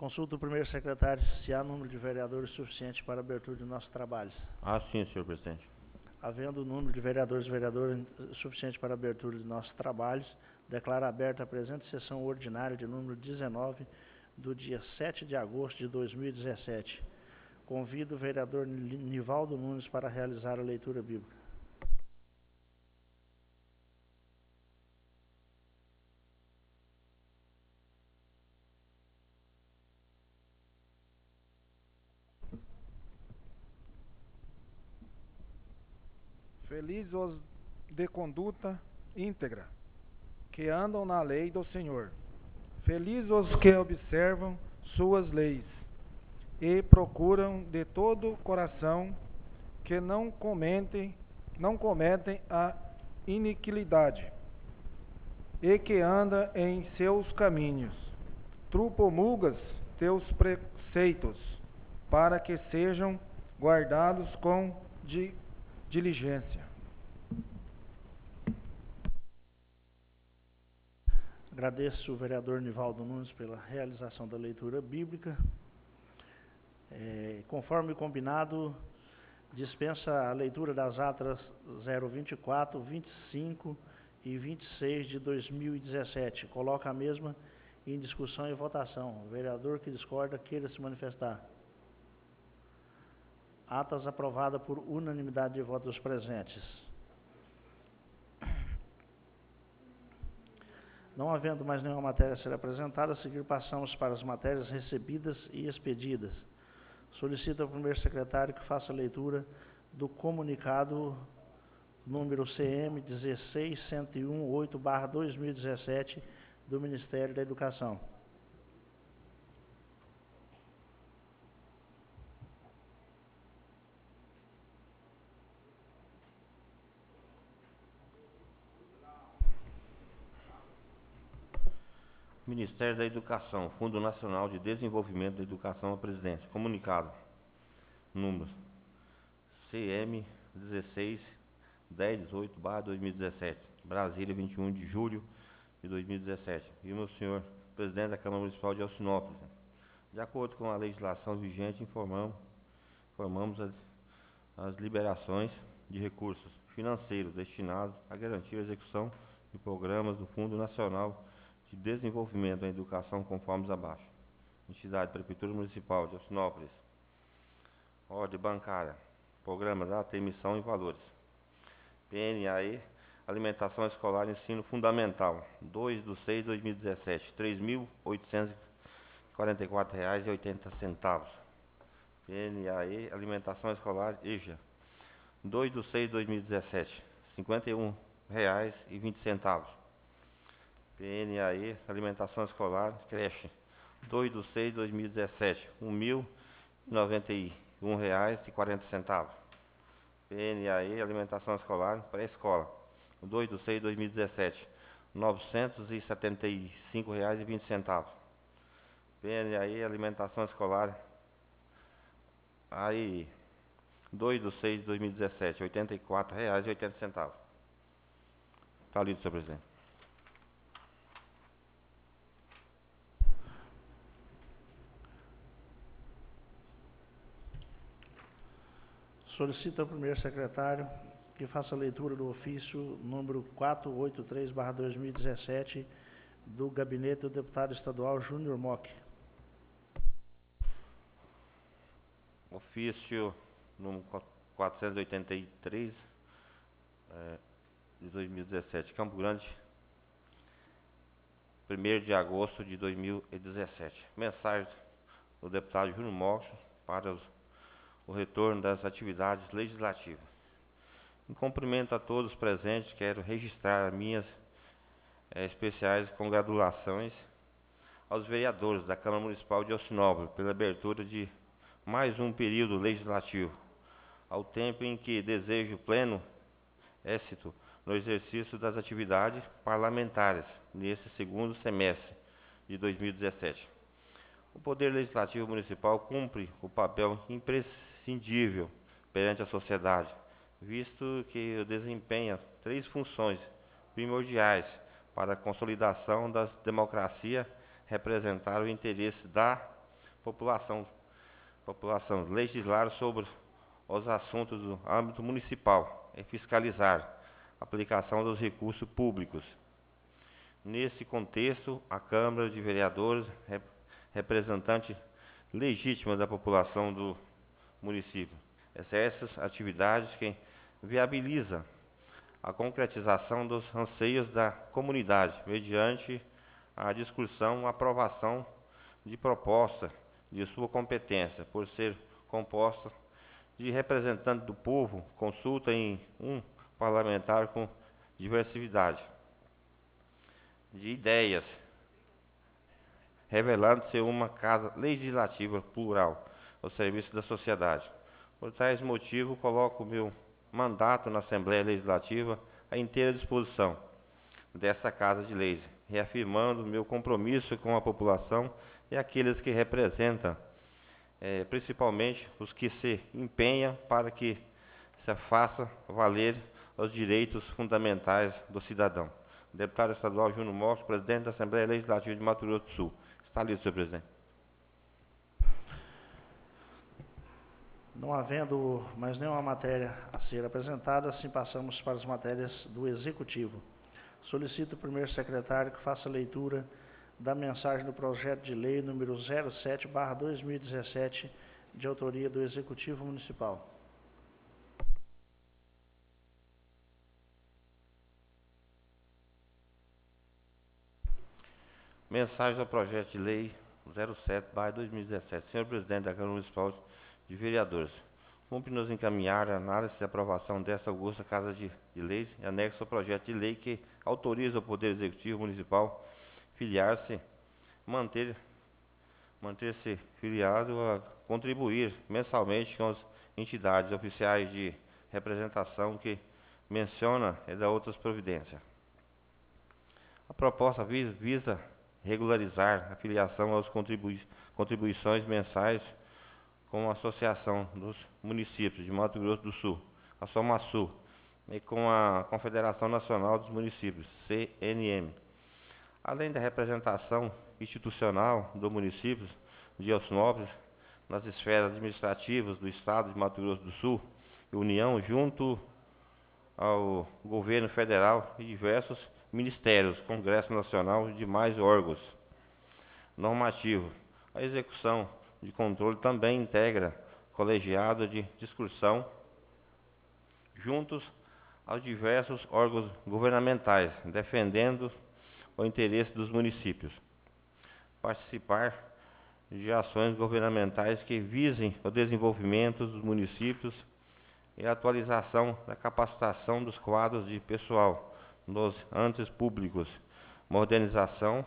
Consulta o primeiro secretário se há número de vereadores suficiente para a abertura de nossos trabalhos. Sim, senhor presidente. Havendo número de vereadores e vereadoras suficiente para a abertura de nossos trabalhos, declaro aberta a presente sessão ordinária de número 19, do dia 7 de agosto de 2017. Convido o vereador Nivaldo Nunes para realizar a leitura bíblica. Felizes os de conduta íntegra, que andam na lei do Senhor. Felizes os que observam suas leis e procuram de todo o coração que não cometem a iniquidade e que anda em seus caminhos. Tu promulgas teus preceitos para que sejam guardados com diligência. Agradeço o vereador Nivaldo Nunes pela realização da leitura bíblica. Conforme combinado, dispensa a leitura das atas 024, 25 e 26 de 2017. Coloca a mesma em discussão e votação. O vereador que discorda queira se manifestar. Atas aprovadas por unanimidade de votos presentes. Não havendo mais nenhuma matéria a ser apresentada, a seguir passamos para as matérias recebidas e expedidas. Solicito ao primeiro secretário que faça a leitura do comunicado número CM 16118/2017 do Ministério da Educação. Ministério da Educação, Fundo Nacional de Desenvolvimento da Educação à Presidência. Comunicado. Número CM 16-1018/2017. Brasília, 21 de julho de 2017. E meu senhor presidente da Câmara Municipal de Alcinópolis. De acordo com a legislação vigente, informamos as liberações de recursos financeiros destinados a garantir a execução de programas do Fundo Nacional de Desenvolvimento da Educação, conforme abaixo. Entidade, Prefeitura Municipal de Alcinópolis. Ordem bancária. Programa Data, Emissão e Valores. PNAE, Alimentação Escolar e Ensino Fundamental. 2/6/2017, R$ 3.844,80. PNAE, Alimentação Escolar EJA. 2/6/2017, R$ 51,20. PNAE, Alimentação Escolar, creche, 2/6/2017, R$ 1.091,40. PNAE, Alimentação Escolar, pré-escola, 2/6/2017, R$ 975,20. PNAE, Alimentação Escolar, AEI, 2/6/2017, R$ 84,80. Está lido, senhor presidente. Solicito ao primeiro secretário que faça a leitura do ofício número 483/2017 do gabinete do deputado estadual Júnior Mock. Ofício número 483 de 2017, Campo Grande, 1º de agosto de 2017. Mensagem do deputado Júnior Mock para o retorno das atividades legislativas. Em cumprimento a todos os presentes, quero registrar minhas especiais congratulações aos vereadores da Câmara Municipal de Alcinópolis pela abertura de mais um período legislativo, ao tempo em que desejo pleno êxito no exercício das atividades parlamentares nesse segundo semestre de 2017. O Poder Legislativo Municipal cumpre o papel imprescindível perante a sociedade, visto que desempenha 3 funções primordiais para a consolidação da democracia: representar o interesse da população, legislar sobre os assuntos do âmbito municipal e fiscalizar a aplicação dos recursos públicos. Nesse contexto, a Câmara de Vereadores, representante legítima da população do município, exerce atividades que viabiliza a concretização dos anseios da comunidade, mediante a discussão e aprovação de proposta de sua competência, por ser composta de representante do povo, consulta em um parlamentar com diversidade de ideias, revelando-se uma casa legislativa plural ao serviço da sociedade. Por tais motivos, coloco o meu mandato na Assembleia Legislativa à inteira disposição dessa Casa de Leis, reafirmando meu compromisso com a população e aqueles que representam, principalmente os que se empenham para que se faça valer os direitos fundamentais do cidadão. Deputado estadual Júnior Mosco, presidente da Assembleia Legislativa de Mato Grosso do Sul. Está lido, senhor presidente. Não havendo mais nenhuma matéria a ser apresentada, assim passamos para as matérias do Executivo. Solicito o primeiro secretário que faça a leitura da mensagem do projeto de lei número 07/2017, de autoria do Executivo Municipal. Mensagem do projeto de lei 07/2017. Senhor presidente da Câmara Municipal de Vereadores, cumpre-nos encaminhar a análise e aprovação desta augusta Casa de Leis e anexo ao projeto de lei que autoriza o Poder Executivo Municipal manter-se filiado a contribuir mensalmente com as entidades oficiais de representação que menciona e da outras providências. A proposta visa regularizar a filiação às contribuições mensais com a Associação dos Municípios de Mato Grosso do Sul, a SOMASU, e com a Confederação Nacional dos Municípios, CNM. Além da representação institucional do município de Osnópolis nas esferas administrativas do Estado de Mato Grosso do Sul e União, junto ao governo federal e diversos ministérios, Congresso Nacional e demais órgãos normativos. A execução de controle também integra colegiado de discussão juntos aos diversos órgãos governamentais, defendendo o interesse dos municípios. Participar de ações governamentais que visem o desenvolvimento dos municípios e a atualização da capacitação dos quadros de pessoal nos entes públicos, modernização,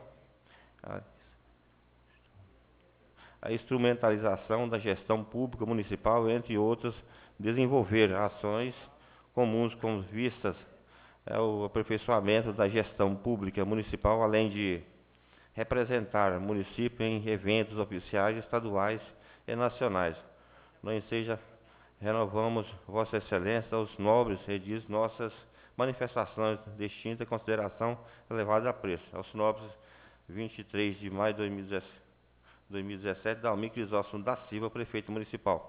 a instrumentalização da gestão pública municipal, entre outros, desenvolver ações comuns com vistas ao aperfeiçoamento da gestão pública municipal, além de representar o município em eventos oficiais, estaduais e nacionais. No enseja, renovamos Vossa Excelência aos nobres edis nossas manifestações de distinta consideração elevada a preço. Aos nobres, 23 de maio de 2017, Dalmir Crisóstomo da Silva, prefeito municipal.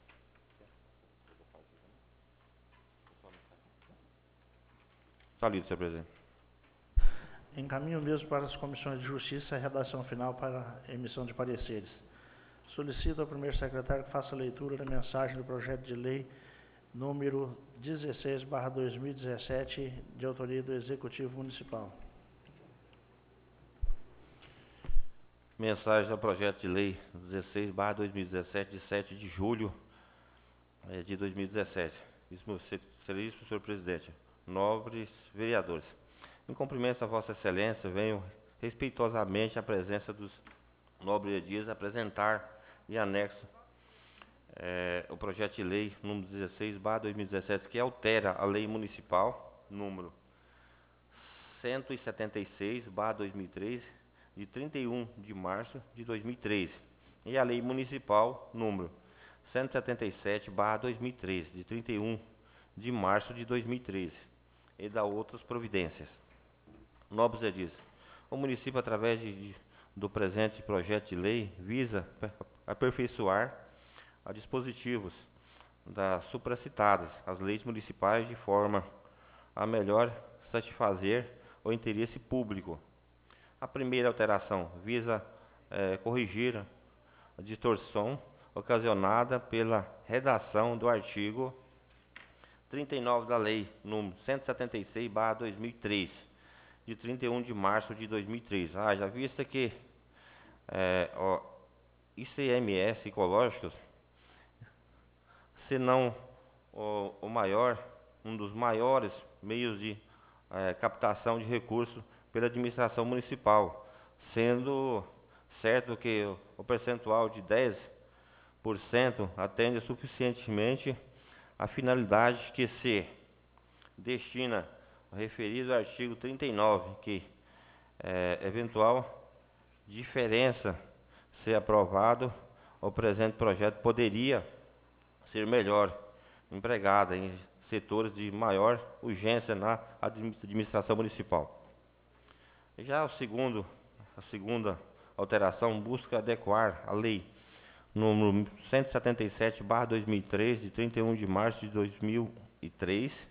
Está lido, senhor presidente. Encaminho mesmo para as comissões de Justiça a redação final para emissão de pareceres. Solicito ao primeiro secretário que faça a leitura da mensagem do projeto de lei número 16/2017, de autoria do Executivo Municipal. Mensagem do projeto de lei 16/2017, de 7 de julho de 2017. Excelentíssimo senhor presidente, nobres vereadores, em cumprimento a Vossa Excelência, venho respeitosamente à presença dos nobres edis apresentar em anexo o projeto de lei número 16/2017, que altera a lei municipal número 176/2003, de 31 de março de 2013, e a lei municipal número 177/2013, de 31 de março de 2013, e da outras providências. Nobres edis, o município, através do presente projeto de lei, visa aperfeiçoar a dispositivos das supracitadas, as leis municipais, de forma a melhor satisfazer o interesse público. A primeira alteração visa corrigir a distorção ocasionada pela redação do artigo 39 da Lei nº 176/2003, de 31 de março de 2003. Já vista que ICMS ecológicos, se não um dos maiores meios de captação de recursos pela administração municipal, sendo certo que o percentual de 10% atende suficientemente a finalidade que se destina ao referido artigo 39, que eventual diferença ser aprovado, o presente projeto poderia ser melhor empregada em setores de maior urgência na administração municipal. Já a segunda alteração busca adequar a lei número 177/2003, de 31 de março de 2003,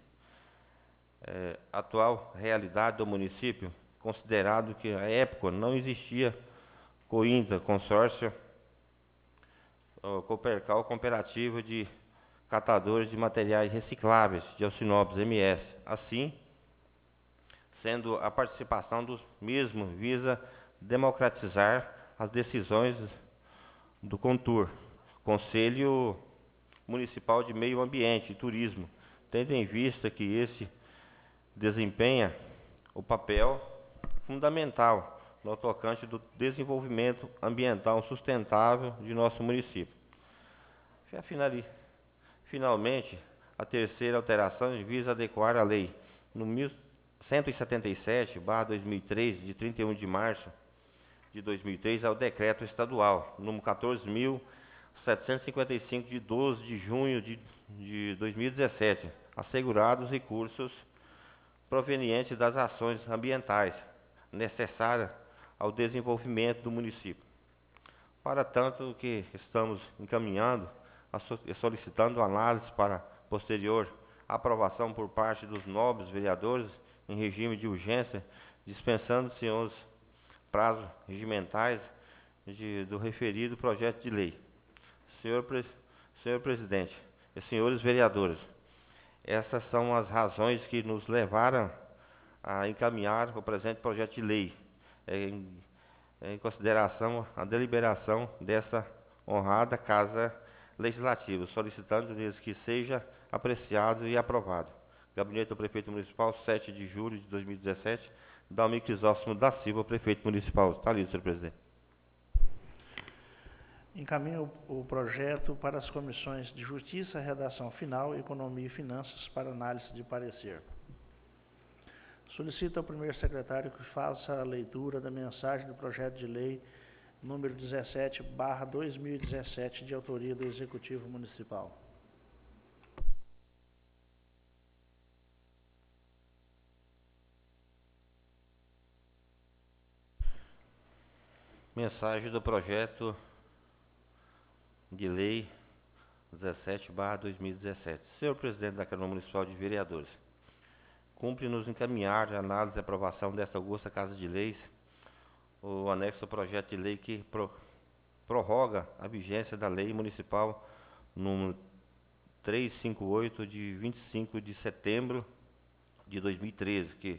atual realidade do município, considerado que à época não existia COINTA, consórcio Copercal Cooperativa de Catadores de Materiais Recicláveis de Alcinópolis, MS. Assim, sendo a participação dos mesmos visa democratizar as decisões do CONTUR, Conselho Municipal de Meio Ambiente e Turismo, tendo em vista que esse desempenha o papel fundamental no tocante do desenvolvimento ambiental sustentável de nosso município. Finalmente, a terceira alteração visa adequar a lei número 177/2003, de 31 de março de 2003, ao decreto estadual número 14.755, de 12 de junho de 2017, assegurados recursos provenientes das ações ambientais necessárias ao desenvolvimento do município. Para tanto, que estamos encaminhando e solicitando análise para posterior aprovação por parte dos nobres vereadores em regime de urgência, dispensando-se os prazos regimentais do referido projeto de lei. Senhor presidente e senhores vereadores, essas são as razões que nos levaram a encaminhar o presente projeto de lei, em consideração a deliberação dessa honrada Casa Legislativa, solicitando-lhes que seja apreciado e aprovado. Gabinete do Prefeito Municipal, 7 de julho de 2017, Dalmir Crisóstomo da Silva, Prefeito Municipal. Está lido, senhor presidente. Encaminho o projeto para as comissões de Justiça, Redação Final, Economia e Finanças para análise de parecer. Solicito ao primeiro secretário que faça a leitura da mensagem do projeto de lei número 17/2017, de autoria do Executivo Municipal. Mensagem do projeto de lei 17/2017. Senhor presidente da Câmara Municipal de Vereadores, cumpre-nos encaminhar a análise e aprovação desta augusta Casa de Leis o anexo ao projeto de lei que prorroga a vigência da Lei Municipal número 358, de 25 de setembro de 2013, que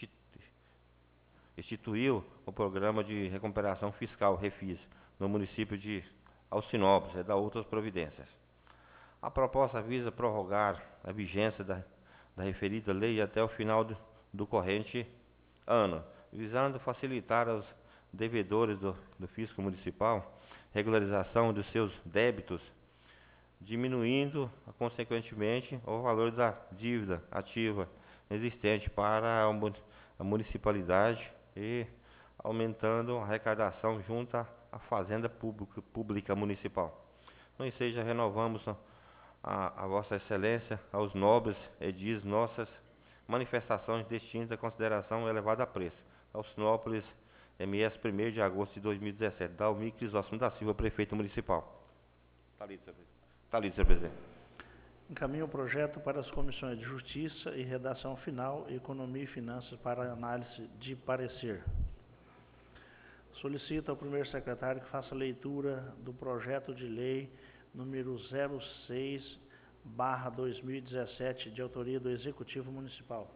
instituiu o Programa de Recuperação Fiscal, REFIS, no município de Alcinópolis, e da outras providências. A proposta visa prorrogar a vigência da referida lei até o final do corrente ano, visando facilitar aos devedores do fisco municipal regularização dos seus débitos, diminuindo, consequentemente, o valor da dívida ativa existente para a municipalidade e aumentando a arrecadação junto à Fazenda Pública Municipal. Não seja, renovamos a Vossa Excelência, aos nobres edis, nossas manifestações destinadas à consideração elevada a preço. Alcinópolis MS 1º de agosto de 2017. Dalmi Crisóstomo da Silva, prefeito municipal. Está lido, senhor presidente. Encaminho o projeto para as comissões de Justiça e Redação Final, Economia e Finanças para análise de parecer. Solicito ao primeiro secretário que faça leitura do projeto de lei número 06/2017, de autoria do Executivo Municipal.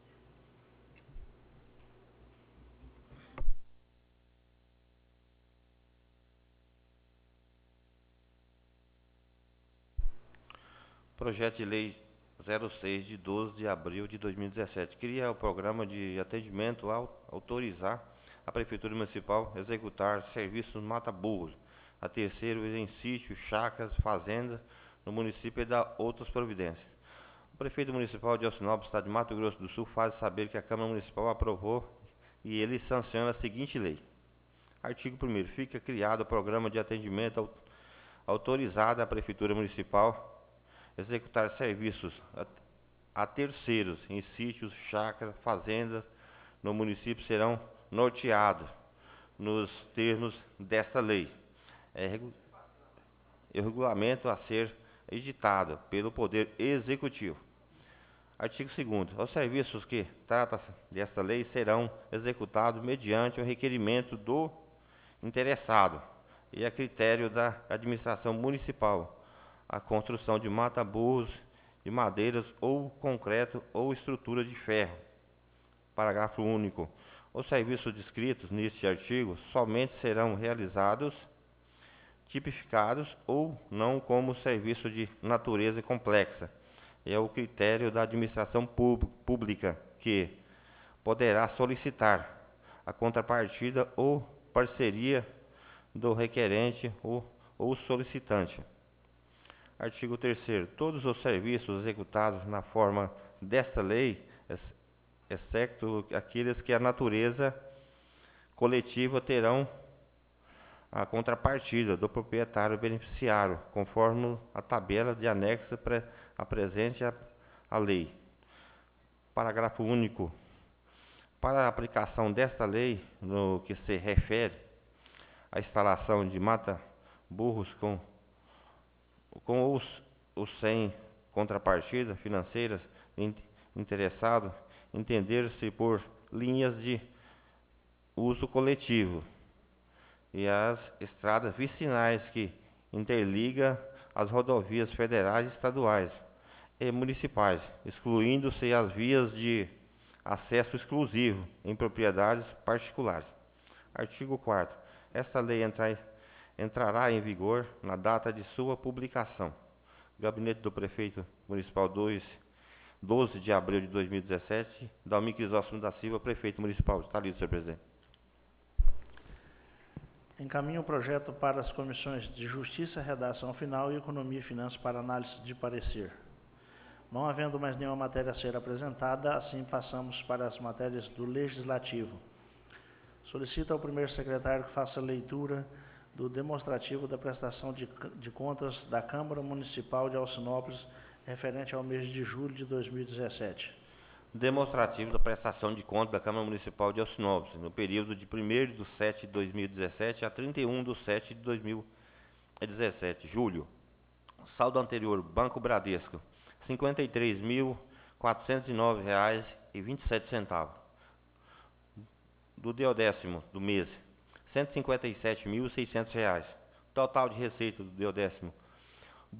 Projeto de lei 06, de 12 de abril de 2017. Cria o programa de atendimento ao autorizar a Prefeitura Municipal a executar serviços mata-burros a terceiros em sítios, chácaras, fazendas no município e dar outras providências. O prefeito municipal de Alcinópolis, Estado de Mato Grosso do Sul, faz saber que a Câmara Municipal aprovou e ele sanciona a seguinte lei. Artigo 1º. Fica criado o programa de atendimento autorizado à Prefeitura Municipal executar serviços a terceiros em sítios, chácaras, fazendas no município serão norteados nos termos desta lei. O regulamento a ser editado pelo Poder Executivo. Artigo 2º. Os serviços que trata-se desta lei serão executados mediante o requerimento do interessado e a critério da administração municipal. A construção de mata-burros de madeiras ou concreto ou estrutura de ferro. Parágrafo único. Os serviços descritos neste artigo somente serão realizados, tipificados ou não como serviço de natureza complexa. É o critério da administração pública que poderá solicitar a contrapartida ou parceria do requerente ou solicitante. Artigo 3º. Todos os serviços executados na forma desta lei, exceto aqueles que a natureza coletiva, terão a contrapartida do proprietário beneficiário, conforme a tabela de anexo apresente à lei. Parágrafo único. Para a aplicação desta lei, no que se refere à instalação de mata-burros com os sem contrapartida financeiras interessado, entender-se por linhas de uso coletivo e as estradas vicinais que interligam as rodovias federais, estaduais e municipais, excluindo-se as vias de acesso exclusivo em propriedades particulares. Artigo 4º. Esta lei entrará em vigor na data de sua publicação. Gabinete do Prefeito Municipal 12 de abril de 2017. Dalmi Crisóstomo da Silva, Prefeito Municipal. Está lido, senhor presidente. Encaminho o projeto para as comissões de Justiça, Redação Final e Economia e Finanças para análise de parecer. Não havendo mais nenhuma matéria a ser apresentada, assim passamos para as matérias do Legislativo. Solicito ao primeiro secretário que faça a leitura do demonstrativo da prestação de contas da Câmara Municipal de Alcinópolis, referente ao mês de julho de 2017. Demonstrativo da prestação de contas da Câmara Municipal de Alcinópolis, no período de 1º/7 de 2017 a 31/7 de 2017, julho. Saldo anterior, Banco Bradesco, R$ 53.409,27. Do 10º do mês, R$ 157.600. Total de receita do 10º, R$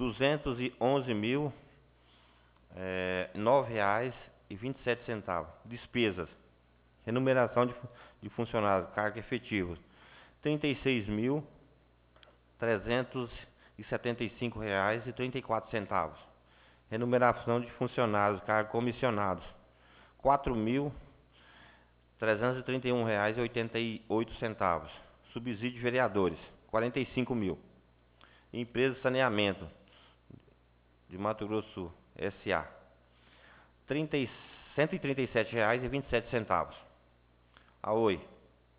211.009,27. Despesas, remuneração de funcionários, cargos efetivos, R$ 36.375,34. Remuneração de funcionários, cargos comissionados, R$ 4.331,88. Subsídio de vereadores, R$ 45.000. Empresa de Saneamento de Mato Grosso do Sul, S.A., R$ 137,27. A Oi, R$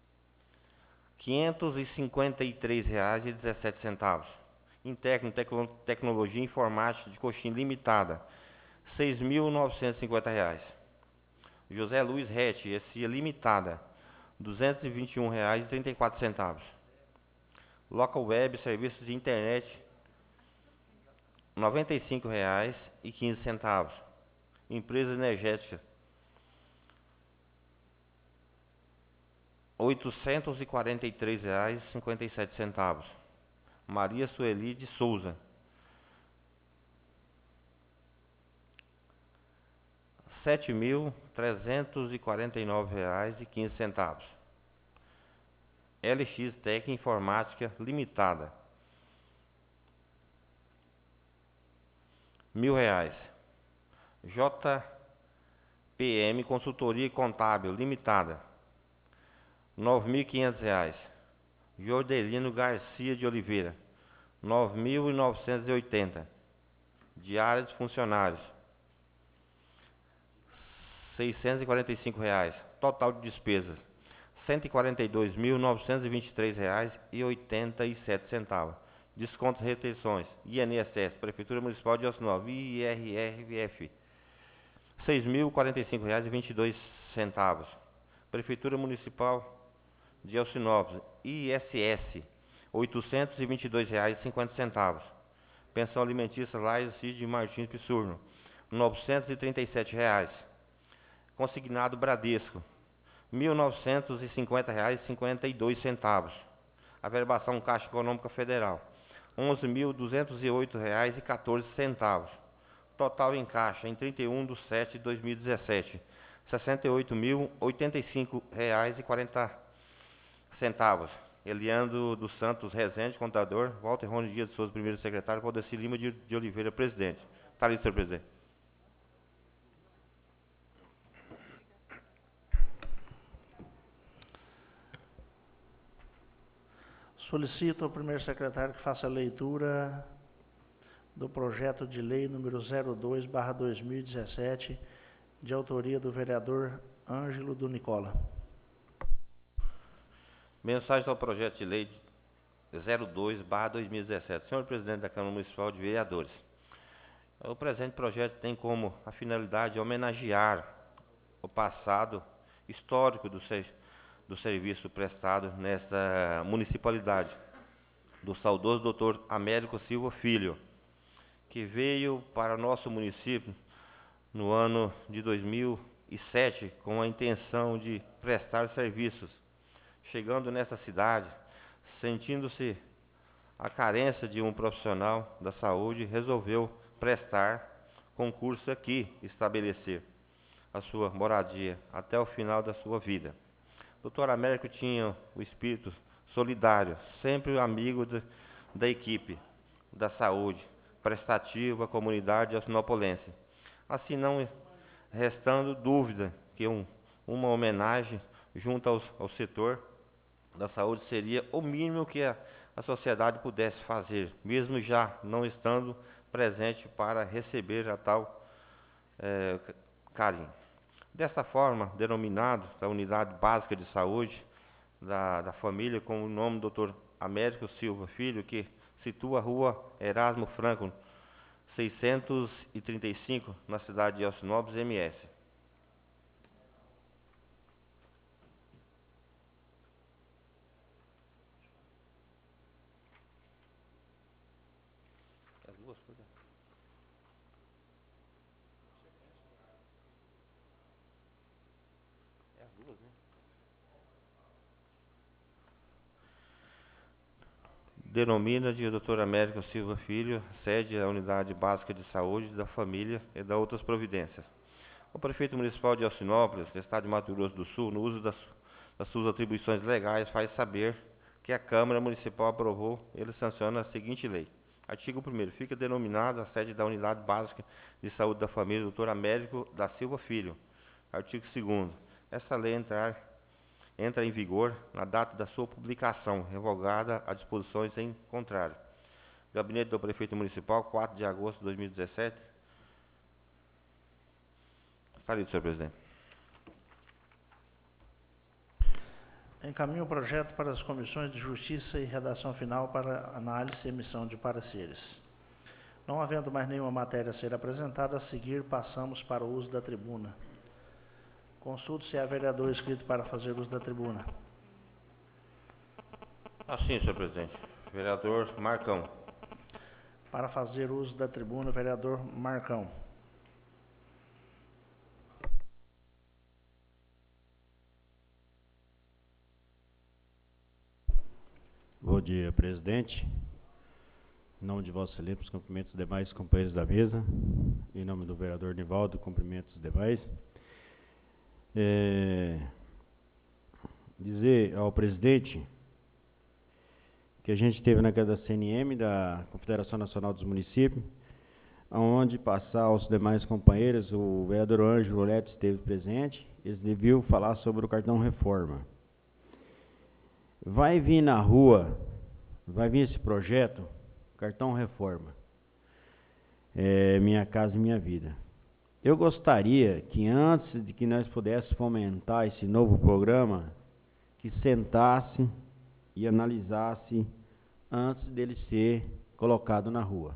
553,17. Intecno Tecnologia Informática de Coxim Limitada, R$ 6.950. José Luiz Rete, S.A. Limitada, R$ 221,34. Local Web, serviços de internet, R$ 95,15. Empresa energética, R$ 843,57. Maria Sueli de Souza, R$ 7.349,15. LX Tec Informática Limitada, R$ 1.000. JPM Consultoria Contábil Limitada, R$ 9.500. Jordelino Garcia de Oliveira, R$ 9.980. Diária dos funcionários, R$ 645. Total de despesas, R$ 142.923,87. Descontos e retenções, INSS, Prefeitura Municipal de Alcinópolis, IRRF, R$ 6.045,22. Prefeitura Municipal de Alcinópolis, ISS, R$ 822,50. Pensão alimentícia Laís Cid Martins Pissurno, R$ 937. Consignado Bradesco, R$ 1.950,52. Averbação Caixa Econômica Federal, R$ 11.208,14. Total em caixa, em 31/7/2017, R$ 68.085,40. Eliandro dos Santos Rezende, contador. Walter Rony Dias de Souza, primeiro secretário. Valdeci Lima de Oliveira, presidente. Está ali, senhor presidente. Solicito ao primeiro secretário que faça a leitura do projeto de lei número 02/2017, de autoria do vereador Ângelo do Nicola. Mensagem ao projeto de lei 02/2017. Senhor presidente da Câmara Municipal de Vereadores, o presente projeto tem como a finalidade homenagear o passado histórico do serviço prestado nesta municipalidade, do saudoso Dr. Américo Silva Filho, que veio para o nosso município no ano de 2007 com a intenção de prestar serviços. Chegando nessa cidade, sentindo-se a carência de um profissional da saúde, resolveu prestar concurso aqui, estabelecer a sua moradia até o final da sua vida. Dr. Américo tinha o espírito solidário, sempre amigo da equipe da saúde, prestativo à comunidade alcinopolense. Assim, não restando dúvida que uma homenagem junto ao setor da saúde seria o mínimo que a sociedade pudesse fazer, mesmo já não estando presente para receber a tal carinho. Desta forma, denominado a Unidade Básica de Saúde da família, com o nome do Dr. Américo Silva Filho, que situa a rua Erasmo Franco, 635, na cidade de Alcinópolis, MS. As duas coisas. É as duas, né? Denomina de Dr. Américo Silva Filho, sede da Unidade Básica de Saúde da Família e da outras providências. O prefeito municipal de Alcinópolis, Estado de Mato Grosso do Sul, no uso das suas atribuições legais, faz saber que a Câmara Municipal aprovou, ele sanciona a seguinte lei. Artigo 1º. Fica denominada a sede da Unidade Básica de Saúde da Família, Dr. Américo da Silva Filho. Artigo 2º. Essa lei entra em vigor na data da sua publicação, revogada a disposições em contrário. Gabinete do Prefeito Municipal, 4 de agosto de 2017. Está ali, senhor presidente. Encaminho o projeto para as comissões de Justiça e redação final para análise e emissão de pareceres. Não havendo mais nenhuma matéria a ser apresentada, a seguir passamos para o uso da tribuna. Consulto se há vereador inscrito para fazer uso da tribuna. Assim, senhor presidente. Vereador Marcão. Para fazer uso da tribuna, vereador Marcão. Bom dia, presidente. Em nome de Vossa Excelência, cumprimento os demais companheiros da mesa. Em nome do vereador Nivaldo, cumprimento os demais. Dizer ao presidente que a gente teve na casa da CNM, da Confederação Nacional dos Municípios, onde passar aos demais companheiros, o vereador Ângelo Leto esteve presente, eles deviam falar sobre o cartão reforma. Vai vir na rua, vai vir esse projeto, cartão reforma, Minha Casa e Minha Vida. Eu gostaria que antes de que nós pudéssemos fomentar esse novo programa, que sentasse e analisasse antes dele ser colocado na rua.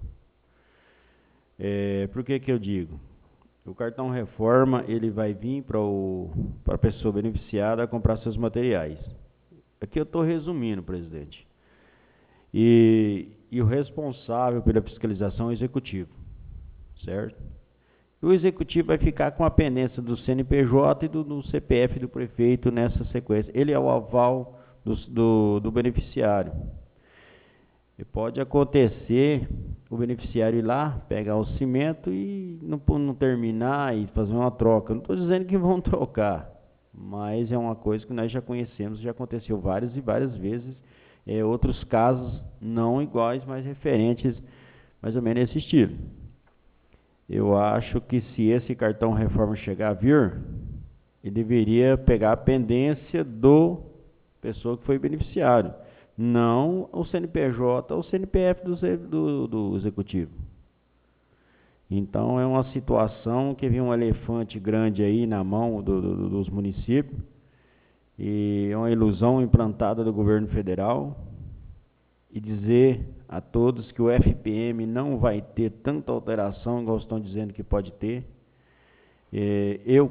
Por que que eu digo? O cartão reforma, ele vai vir para a pessoa beneficiada comprar seus materiais. Aqui eu estou resumindo, presidente. E o responsável pela fiscalização é o executivo, certo? E o executivo vai ficar com a pendência do CNPJ e do CPF do prefeito nessa sequência. Ele é o aval do beneficiário. E pode acontecer o beneficiário ir lá, pegar o cimento e não terminar e fazer uma troca. Não estou dizendo que vão trocar, mas é uma coisa que nós já conhecemos, já aconteceu várias e várias vezes. Outros casos não iguais, mas referentes mais ou menos nesse estilo. Eu acho que se esse cartão reforma chegar a vir, ele deveria pegar a pendência do pessoa que foi beneficiário, não o CNPJ ou o CNPF do executivo. Então, é uma situação que havia um elefante grande aí na mão dos municípios, e é uma ilusão implantada do governo federal, e dizer a todos que o FPM não vai ter tanta alteração, igual estão dizendo que pode ter. Eu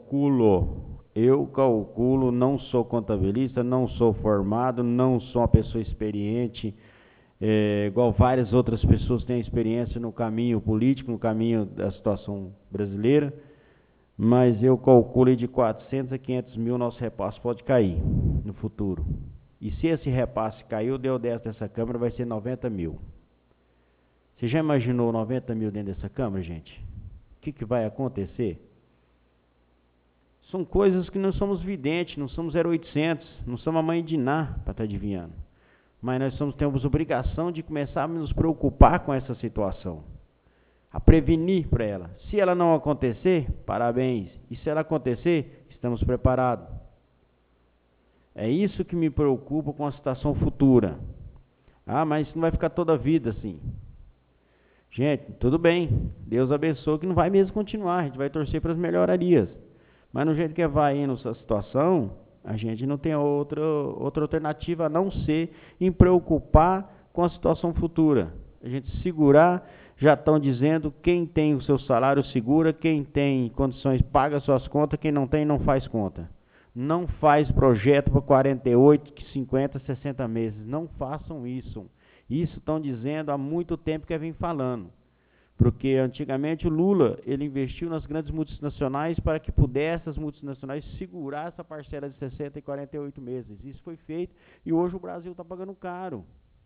calculo, não sou contabilista, não sou formado, não sou uma pessoa experiente, igual várias outras pessoas têm experiência no caminho político, no caminho da situação brasileira, mas eu calculo de 400 a 500 mil nosso repasse pode cair no futuro. E se esse repasse caiu, deu 10 dessa Câmara, vai ser 90 mil. Você já imaginou 90 mil dentro dessa Câmara, gente? O que vai acontecer? São coisas que não somos videntes, não somos 0800, não somos a mãe de Ná para estar adivinhando. Mas nós temos obrigação de começar a nos preocupar com essa situação, a prevenir para ela. Se ela não acontecer, parabéns. E se ela acontecer, estamos preparados. É isso que me preocupa com a situação futura. Mas isso não vai ficar toda a vida assim. Gente, tudo bem, Deus abençoe que não vai mesmo continuar, a gente vai torcer para as melhorarias. Mas no jeito que vai indo essa situação, a gente não tem outra alternativa a não ser em preocupar com a situação futura. A gente segurar, já estão dizendo, quem tem o seu salário segura, quem tem condições paga suas contas, quem não tem não faz conta. Não faz projeto para 48, 50, 60 meses. Não façam isso. Isso estão dizendo há muito tempo que eu venho falando. Porque antigamente o Lula, ele investiu nas grandes multinacionais para que pudessem as multinacionais segurar essa parcela de 60 e 48 meses. Isso foi feito e hoje o Brasil está pagando caro.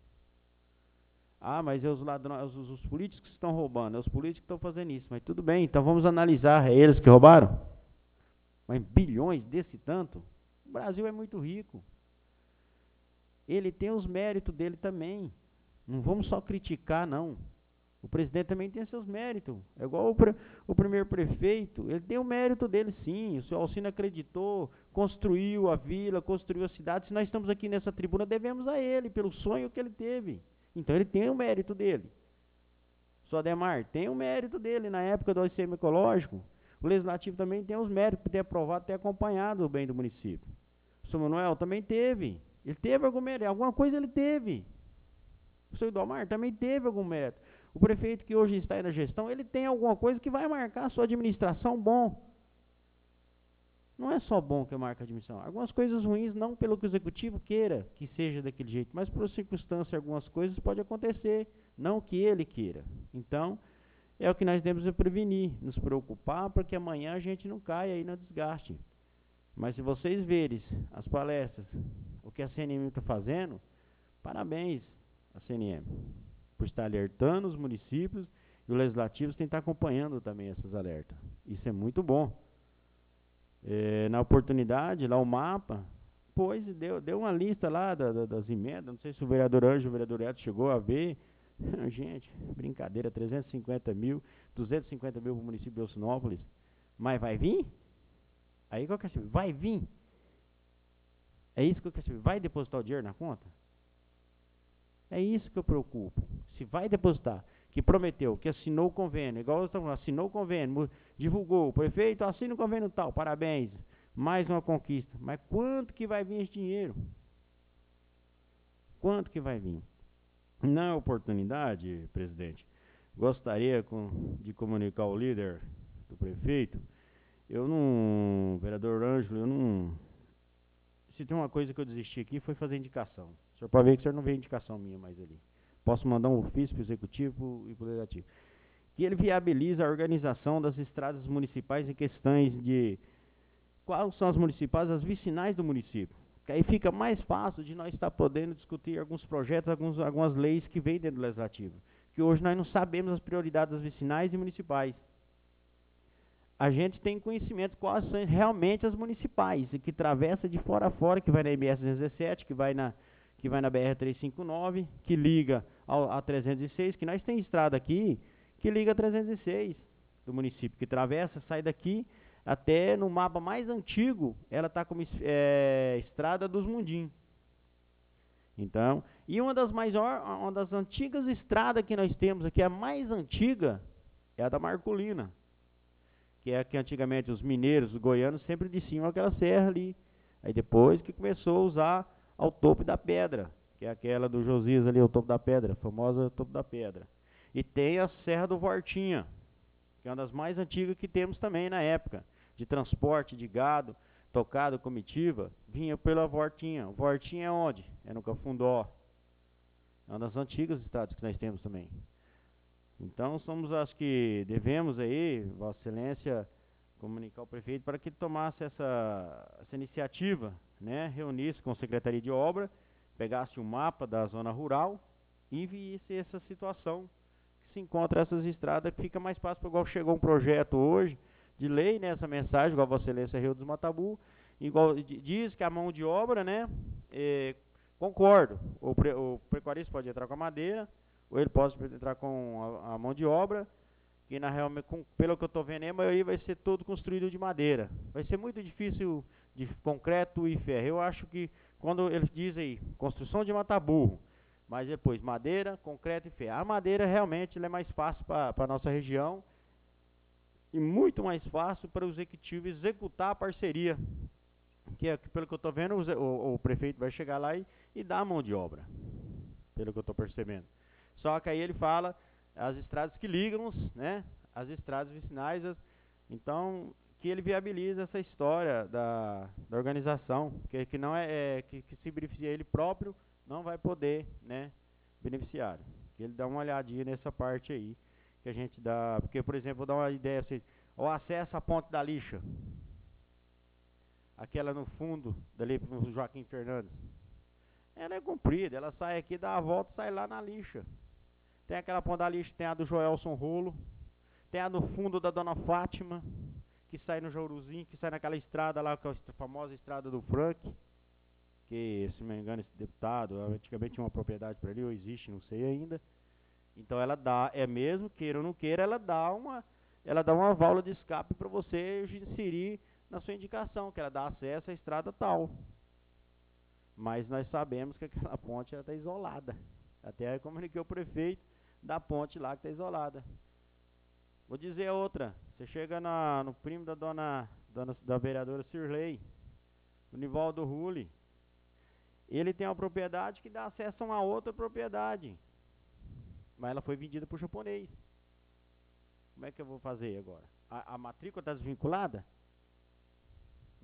Mas é os ladrões, os políticos que estão roubando, é os políticos que estão fazendo isso. Mas tudo bem, então vamos analisar, é eles que roubaram? Mas bilhões desse tanto? O Brasil é muito rico. Ele tem os méritos dele também. Não vamos só criticar, não. O presidente também tem seus méritos. É igual o primeiro prefeito, ele tem o mérito dele, sim. O senhor Alcino acreditou, construiu a vila, construiu a cidade. Se nós estamos aqui nessa tribuna, devemos a ele, pelo sonho que ele teve. Então, ele tem o mérito dele. O senhor Ademar tem o mérito dele na época do ICM ecológico. O Legislativo também tem os méritos por ter aprovado, ter acompanhado o bem do município. O senhor Manuel também teve. Ele teve algum mérito, alguma coisa ele teve. O senhor Idomar também teve algum mérito. O prefeito que hoje está aí na gestão, ele tem alguma coisa que vai marcar a sua administração bom. Não é só bom que a marca de admissão. Algumas coisas ruins, não pelo que o executivo queira que seja daquele jeito, mas por circunstância, algumas coisas pode acontecer, não que ele queira. Então, é o que nós devemos prevenir, nos preocupar para que amanhã a gente não caia aí no desgaste. Mas se vocês verem as palestras, o que a CNM está fazendo, parabéns à CNM, por estar alertando os municípios e o legislativo tem que estar acompanhando também essas alertas. Isso é muito bom. Na oportunidade, lá o mapa, pois deu uma lista lá das emendas, não sei se o vereador Ângelo, o vereador Edson chegou a ver. Gente, brincadeira, 350 mil, 250 mil para o município de Alcinópolis, mas vai vir? Aí que eu quero saber, vai vir? É isso que eu quero saber, vai depositar o dinheiro na conta? É isso que eu preocupo, se vai depositar, que prometeu, que assinou o convênio, igual eu estava falando, assinou o convênio, divulgou, o prefeito assina o convênio tal, parabéns, mais uma conquista, mas quanto que vai vir esse dinheiro? Quanto que vai vir? Na oportunidade, presidente, gostaria de comunicar ao líder do prefeito, vereador Ângelo, se tem uma coisa que eu desisti aqui foi fazer indicação. O senhor pode ver que o senhor não vê indicação minha mais ali. Posso mandar um ofício para o executivo e para o legislativo. Que ele viabiliza a organização das estradas municipais em questões de quais são as municipais, as vicinais do município. Que aí fica mais fácil de nós estar podendo discutir alguns projetos, algumas leis que vêm dentro do legislativo. Que hoje nós não sabemos as prioridades das vicinais e municipais. A gente tem conhecimento quais são realmente as municipais, e que atravessa de fora a fora, que vai na MS 217, que vai na BR-359, que liga a 306, que nós tem estrada aqui, que liga a 306 do município, que atravessa, sai daqui, até no mapa mais antigo, ela está como Estrada dos Mundim. Então, e uma das antigas estradas que nós temos aqui, a mais antiga, é a da Marcolina, que é que antigamente os mineiros, os goianos, sempre desciam aquela serra ali. Aí depois que começou a usar ao topo da pedra, que é aquela do Josias ali, o topo da pedra, a famosa topo da pedra. E tem a Serra do Vortinha, que é uma das mais antigas que temos também na época, de transporte de gado, tocado, comitiva, vinha pela Vortinha. Vortinha é onde? É no Cafundó. É uma das antigas estradas que nós temos também. Então, acho que devemos aí, Vossa Excelência, comunicar ao prefeito para que ele tomasse essa iniciativa, né, reunisse com a Secretaria de Obra, pegasse um mapa da zona rural e visse essa situação que se encontra essas estradas, que fica mais fácil, igual chegou um projeto hoje de lei, né, essa mensagem, igual Vossa Excelência Rio dos Matabu, igual diz que a mão de obra, né, concordo, o pecuarista pode entrar com a madeira, ou ele pode entrar com a mão de obra, que na real, pelo que eu estou vendo, a maioria vai ser todo construído de madeira. Vai ser muito difícil de concreto e ferro. Eu acho que quando eles dizem aí, construção de mata-burro, mas depois madeira, concreto e ferro. A madeira realmente ela é mais fácil para a nossa região e muito mais fácil para o executivo executar a parceria. Que pelo que eu estou vendo, o prefeito vai chegar lá e dar a mão de obra, pelo que eu estou percebendo. Só que aí ele fala as estradas que ligam, né, as estradas vicinais, então que ele viabiliza essa história da organização, que não que se beneficia ele próprio, não vai poder, né, beneficiário. Que ele dá uma olhadinha nessa parte aí, que a gente dá, porque por exemplo, vou dar uma ideia assim, o acesso à Ponte da Lixa, aquela no fundo, dali pro Joaquim Fernandes, ela é comprida, ela sai aqui, dá a volta e sai lá na Lixa. Tem aquela Ponte da Lixa, tem a do Joelson Rolo, tem a no fundo da Dona Fátima, que sai no Jouruzinho, que sai naquela estrada lá, que é a famosa estrada do Frank, que, se não me engano, esse deputado, antigamente tinha uma propriedade para ali, ou existe, não sei ainda. Então ela dá, mesmo queira ou não queira, ela dá uma válvula de escape para você inserir na sua indicação, que ela dá acesso à estrada tal. Mas nós sabemos que aquela ponte está isolada. Até comuniquei ao prefeito da ponte lá que está isolada. Vou dizer outra. Você chega no primo da vereadora Cirlei, o Nivaldo Rulli. Ele tem uma propriedade que dá acesso a uma outra propriedade. Mas ela foi vendida por japonês. Como é que eu vou fazer agora? A matrícula está desvinculada?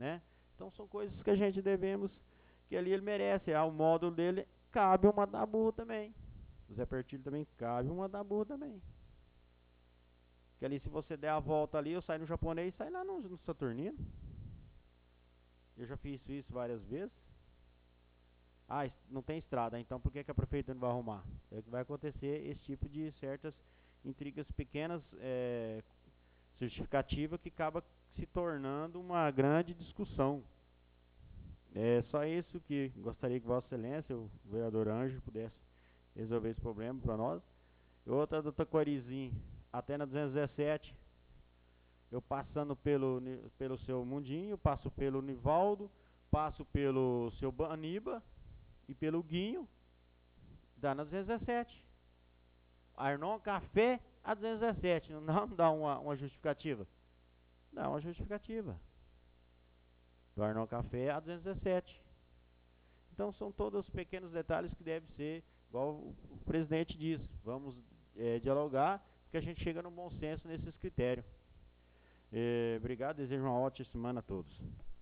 né? Então são coisas que a gente devemos, que ali ele merece. O módulo dele cabe uma da burro também. O Zé Pertilho também cabe uma da burro também. Que ali se você der a volta ali, eu saio no japonês e saio lá no Saturnino. Eu já fiz isso várias vezes. Não tem estrada, então por que a prefeitura não vai arrumar? É que vai acontecer esse tipo de certas intrigas pequenas, certificativa, que acaba se tornando uma grande discussão. É só isso que gostaria que Vossa Excelência, o vereador Ângelo, pudesse resolver esse problema para nós. Outra do Taquarizinho, até na 217, eu passando pelo seu Mundinho, passo pelo Nivaldo, passo pelo seu Baniba e pelo Guinho, dá na 217. Arnon Café a 217, não dá uma justificativa? Dá uma justificativa. Do Arnon Café a 217. Então são todos os pequenos detalhes que devem ser, igual o presidente diz, vamos dialogar, porque a gente chega no bom senso nesses critérios. Obrigado, desejo uma ótima semana a todos.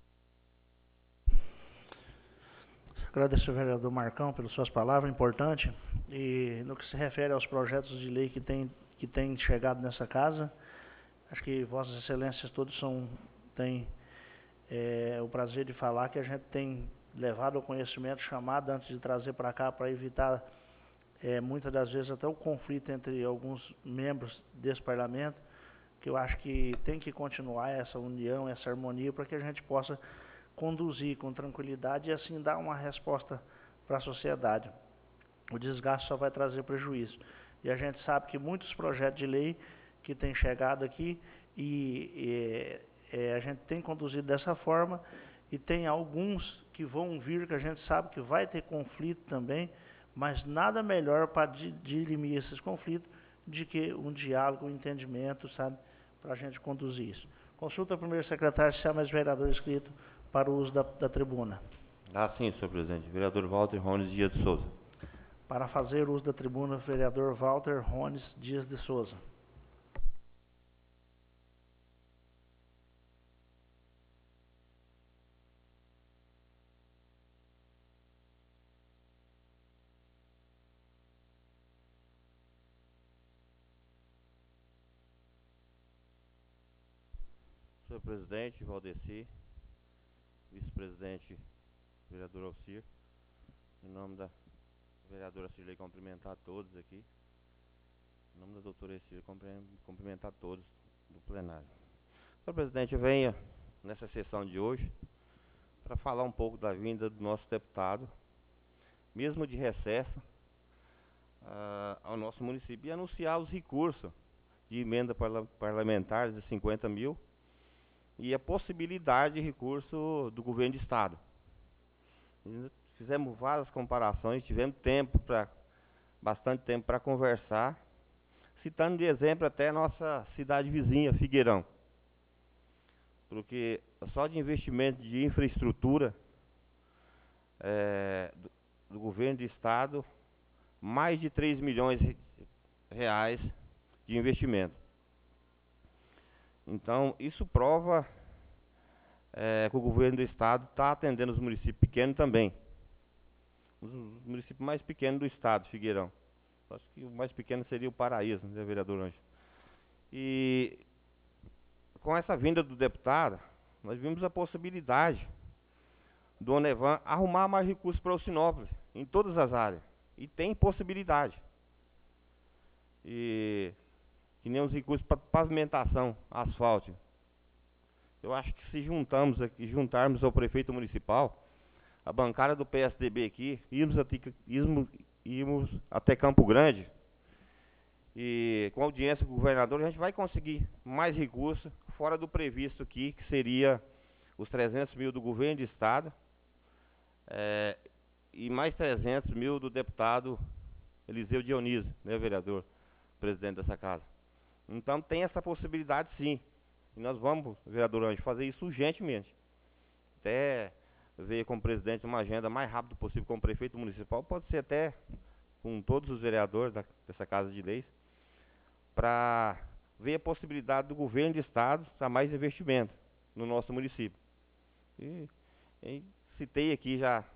Agradeço ao vereador Marcão pelas suas palavras, importante. E no que se refere aos projetos de lei que tem chegado nessa casa, acho que Vossas Excelências todos têm o prazer de falar que a gente tem levado ao conhecimento, chamado antes de trazer para cá, para evitar muitas das vezes até o conflito entre alguns membros desse parlamento, que eu acho que tem que continuar essa união, essa harmonia, para que a gente possa conduzir com tranquilidade e assim dar uma resposta para a sociedade. O desgaste só vai trazer prejuízo. E a gente sabe que muitos projetos de lei que têm chegado aqui a gente tem conduzido dessa forma, e tem alguns que vão vir que a gente sabe que vai ter conflito também, mas nada melhor para dirimir esses conflitos de que um diálogo, um entendimento, sabe, para a gente conduzir isso. Consulta o primeiro secretário se há mais vereador inscrito para o uso da tribuna. Sim, senhor presidente. Vereador Walter Rones Dias de Souza. Para fazer uso da tribuna, vereador Walter Rones Dias de Souza. Senhor presidente, Valdeci, vice-presidente, vereador Alcir, em nome da vereadora Cirlei, cumprimentar a todos aqui. Em nome da doutora Cecília, cumprimentar a todos do plenário. Senhor presidente, eu venho nessa sessão de hoje para falar um pouco da vinda do nosso deputado, mesmo de recesso, ao nosso município, e anunciar os recursos de emenda parlamentar de 50 mil e a possibilidade de recurso do governo de estado. Fizemos várias comparações, tivemos bastante tempo para conversar, citando de exemplo até a nossa cidade vizinha, Figueirão. Porque só de investimento de infraestrutura do governo do estado, mais de 3 milhões de reais de investimento. Então, isso prova que o governo do estado está atendendo os municípios pequenos também. Os municípios mais pequenos do estado, Figueirão. Acho que o mais pequeno seria o Paraíso, né, vereador Ângelo? E com essa vinda do deputado, nós vimos a possibilidade do Onevan arrumar mais recursos para o Sinópolis, em todas as áreas. E tem possibilidade. E que nem os recursos para pavimentação, asfalto. Eu acho que se juntarmos ao prefeito municipal, a bancada do PSDB aqui, irmos até Campo Grande, e com audiência com o governador, a gente vai conseguir mais recursos, fora do previsto aqui, que seria os 300 mil do governo de estado, e mais 300 mil do deputado Eliseu Dionísio, né, vereador, presidente dessa casa. Então tem essa possibilidade, sim. E nós vamos, vereador Ângelo, fazer isso urgentemente. Até ver com o presidente uma agenda mais rápido possível com o prefeito municipal, pode ser até com todos os vereadores dessa Casa de Leis, para ver a possibilidade do governo de estado a mais investimento no nosso município. E citei aqui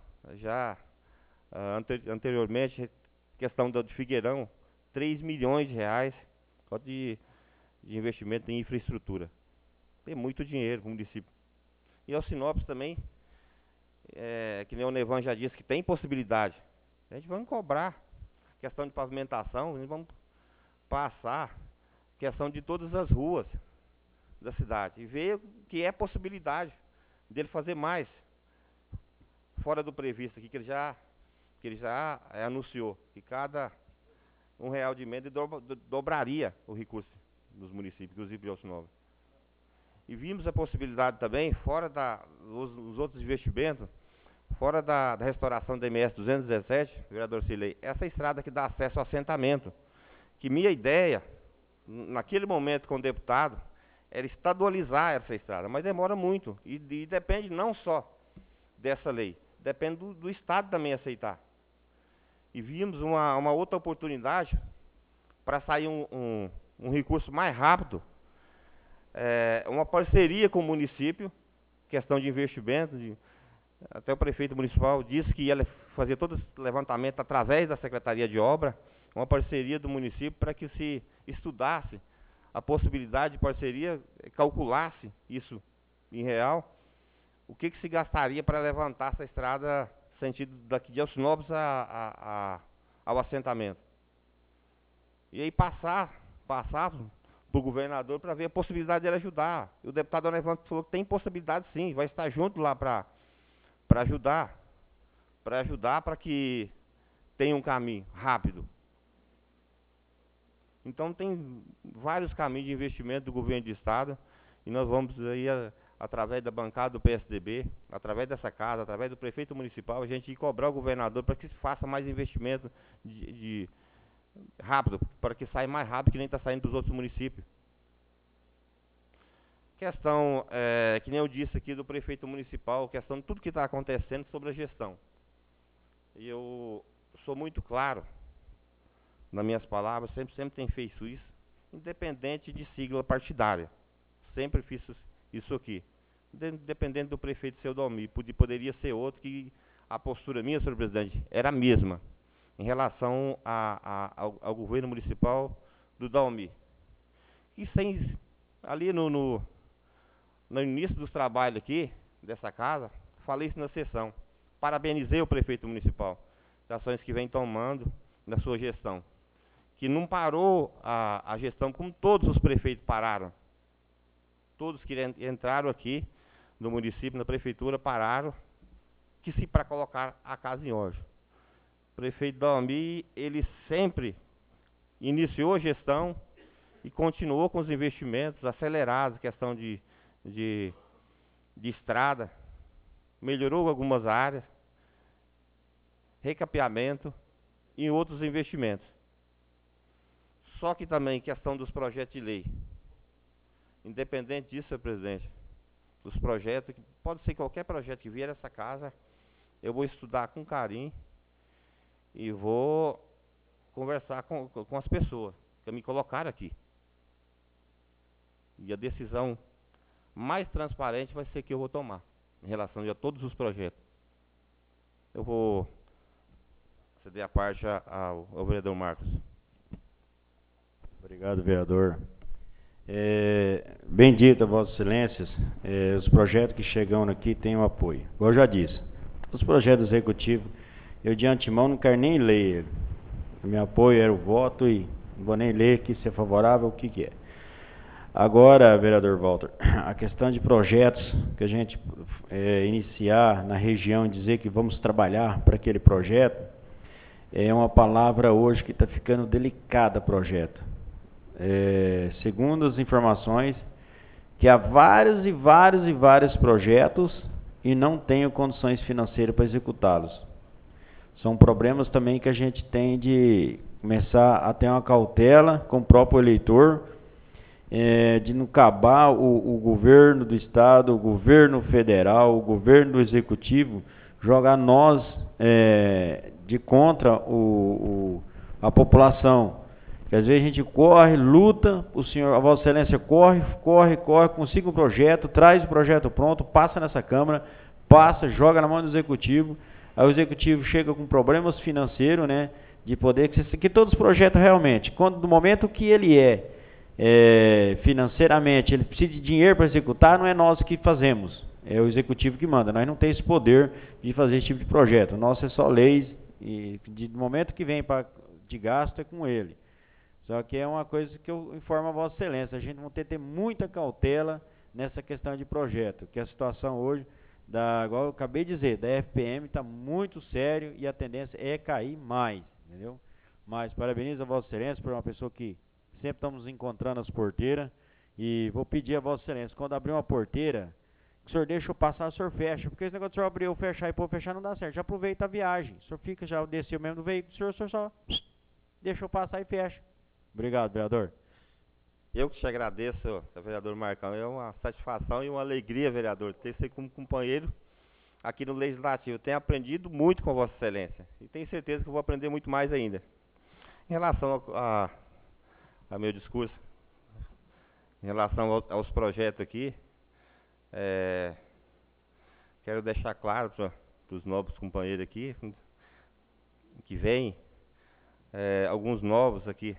anteriormente, questão de Figueirão, 3 milhões de reais só de investimento em infraestrutura. Tem muito dinheiro para o município. E Alcinópolis também, que nem o Nevan já disse, que tem possibilidade. A gente vai cobrar questão de pavimentação, a gente vamos passar questão de todas as ruas da cidade e ver que é possibilidade dele fazer mais fora do previsto aqui, que ele já anunciou que cada R$1 de emenda dobraria o recurso dos municípios, inclusive de Alcinópolis. E vimos a possibilidade também, fora os outros investimentos, fora da restauração da MS 217, vereador Cilei, essa estrada que dá acesso ao assentamento, que minha ideia, naquele momento com o deputado, era estadualizar essa estrada, mas demora muito, e depende não só dessa lei, depende do Estado também aceitar. E vimos uma outra oportunidade para sair um recurso mais rápido, uma parceria com o município, questão de investimento, até o prefeito municipal disse que ia fazer todo esse levantamento através da Secretaria de Obra, uma parceria do município para que se estudasse a possibilidade de parceria, calculasse isso em real, o que se gastaria para levantar essa estrada sentido daqui de Alcinópolis ao assentamento. E aí passar para o governador para ver a possibilidade dele ajudar. E o deputado Nevan falou que tem possibilidade sim, vai estar junto lá para ajudar para que tenha um caminho rápido. Então tem vários caminhos de investimento do governo do estado e nós vamos aí através da bancada do PSDB, através dessa casa, através do prefeito municipal, a gente ir cobrar o governador para que se faça mais investimento rápido, para que saia mais rápido que nem está saindo dos outros municípios. Questão, que nem eu disse aqui do prefeito municipal, questão de tudo que está acontecendo sobre a gestão. E eu sou muito claro nas minhas palavras, sempre tenho feito isso, independente de sigla partidária. Sempre fiz isso aqui. Independente do prefeito seu Dalmi, poderia ser outro, que a postura minha, senhor presidente, era a mesma em relação ao governo municipal do Dalmi. E ali no início dos trabalhos aqui, dessa casa, falei isso na sessão. Parabenizei o prefeito municipal, das ações que vem tomando na sua gestão. Que não parou a gestão como todos os prefeitos pararam. Todos que entraram aqui no município, na prefeitura, pararam para colocar a casa em ordem. O prefeito Dalmi, ele sempre iniciou a gestão e continuou com os investimentos acelerados, questão de estrada, melhorou algumas áreas, recapeamento e outros investimentos. Só que também questão dos projetos de lei. Independente disso, senhor presidente, dos projetos, pode ser qualquer projeto que vier a essa casa, eu vou estudar com carinho e vou conversar com as pessoas que me colocaram aqui. E a decisão mais transparente vai ser que eu vou tomar em relação a todos os projetos. Eu vou ceder a parte ao vereador Marcos. Obrigado, vereador. Bendita Vossas Excelências, os projetos que chegam aqui têm o apoio. Como eu já disse, os projetos executivos, eu de antemão não quero nem ler. O meu apoio era o voto e não vou nem ler aqui se é favorável, o que é. Agora, vereador Walter, a questão de projetos que a gente iniciar na região, dizer que vamos trabalhar para aquele projeto, é uma palavra hoje que está ficando delicada, projeto. Segundo as informações, que há vários projetos e não tenho condições financeiras para executá-los. São problemas também que a gente tem de começar a ter uma cautela com o próprio eleitor, de não acabar o governo do estado, o governo federal, o governo do executivo, jogar nós de contra a população. Porque às vezes a gente corre, luta, o senhor, a Vossa Excelência corre, consiga um projeto, traz o projeto pronto, passa nessa Câmara, passa, joga na mão do Executivo, aí o Executivo chega com problemas financeiros, né, de poder, que todos os projetos realmente, quando no momento que ele financeiramente, ele precisa de dinheiro para executar, não é nós que fazemos, é o Executivo que manda, nós não temos esse poder de fazer esse tipo de projeto, o nosso é só leis, e do momento que vem de gasto é com ele. Só que é uma coisa que eu informo a Vossa Excelência, a gente vai ter que ter muita cautela nessa questão de projeto, que a situação hoje, igual eu acabei de dizer, da FPM está muito sério e a tendência é cair mais, entendeu? Mas parabenizo a Vossa Excelência por uma pessoa que sempre estamos encontrando as porteiras, e vou pedir a Vossa Excelência, quando abrir uma porteira, que o senhor deixa eu passar, o senhor fecha, porque esse negócio de o senhor abrir ou fechar e pôr fechar não dá certo, já aproveita a viagem, o senhor fica, já desceu mesmo do veículo, o senhor só deixa eu passar e fecha. Obrigado, vereador. Eu que te agradeço, vereador Marcão. É uma satisfação e uma alegria, vereador, ter você como companheiro aqui no Legislativo. Eu tenho aprendido muito com Vossa Excelência e tenho certeza que eu vou aprender muito mais ainda. Em relação ao meu discurso, em relação aos projetos aqui, quero deixar claro para os novos companheiros aqui, que vêm, alguns novos aqui,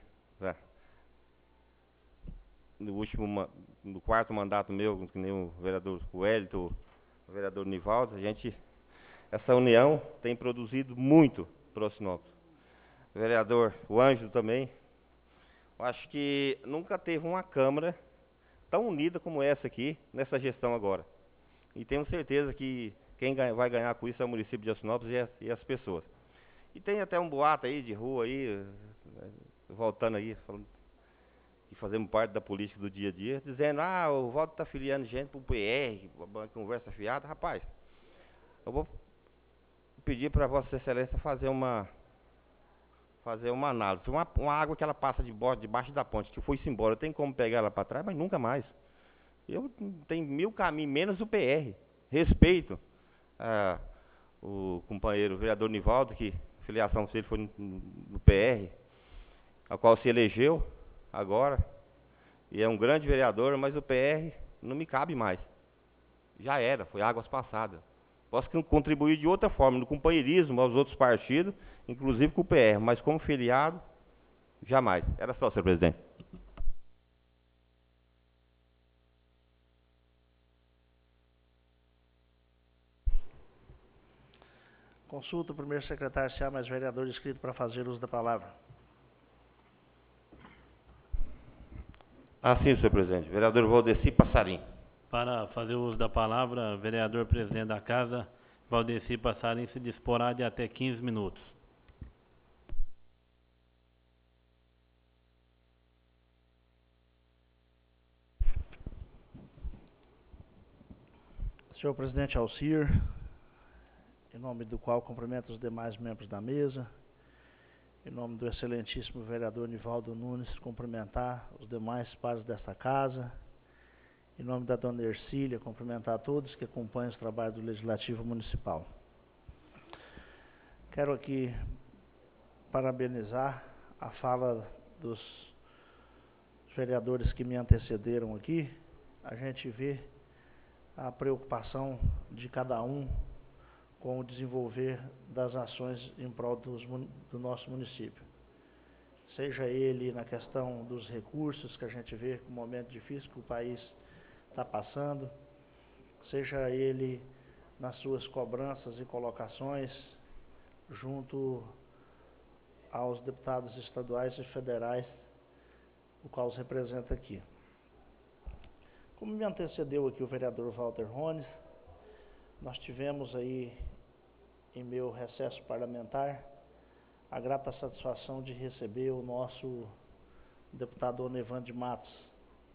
no quarto mandato meu, que nem o vereador Wellington, o vereador Nivaldo, essa união tem produzido muito para o Sinop. O vereador, o Ângelo também, eu acho que nunca teve uma Câmara tão unida como essa aqui, nessa gestão agora. E tenho certeza que quem vai ganhar com isso é o município de Alcinópolis e as pessoas. E tem até um boato aí de rua aí, voltando aí, falando que fazemos parte da política do dia a dia, dizendo, o Walter está filiando gente para o PR, conversa fiada. Rapaz, eu vou pedir para Vossa Excelência fazer uma análise. Uma água que ela passa debaixo da ponte, que foi-se embora, eu tenho como pegar ela para trás, mas nunca mais. Eu tenho 1000 caminhos, menos o PR. Respeito o companheiro, o vereador Nivaldo, que a filiação dele foi no PR, a qual se elegeu agora, e é um grande vereador, mas o PR não me cabe mais. Já era, foi águas passadas. Posso contribuir de outra forma, no companheirismo aos outros partidos, inclusive com o PR, mas como filiado, jamais. Era só, senhor presidente. Consulta o primeiro secretário se há mais vereador inscrito para fazer uso da palavra. Sim, senhor presidente. Vereador Valdeci Passarim. Para fazer uso da palavra, vereador presidente da Casa, Valdeci Passarim, se disporá de até 15 minutos. Senhor presidente Alcir, em nome do qual cumprimento os demais membros da mesa, em nome do excelentíssimo vereador Nivaldo Nunes, cumprimentar os demais pares desta casa, em nome da dona Ercília, cumprimentar a todos que acompanham os trabalhos do Legislativo Municipal. Quero aqui parabenizar a fala dos vereadores que me antecederam aqui. A gente vê a preocupação de cada um com o desenvolver das ações em prol do nosso município. Seja ele na questão dos recursos, que a gente vê com o momento difícil que o país está passando, seja ele nas suas cobranças e colocações junto aos deputados estaduais e federais, o qual os representa aqui. Como me antecedeu aqui o vereador Walter Rones, nós tivemos aí, em meu recesso parlamentar, a grata satisfação de receber o nosso deputado Onevande Matos.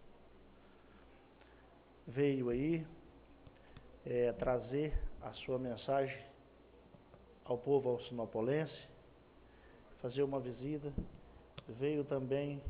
Veio aí trazer a sua mensagem ao povo alcinopolense, fazer uma visita, veio também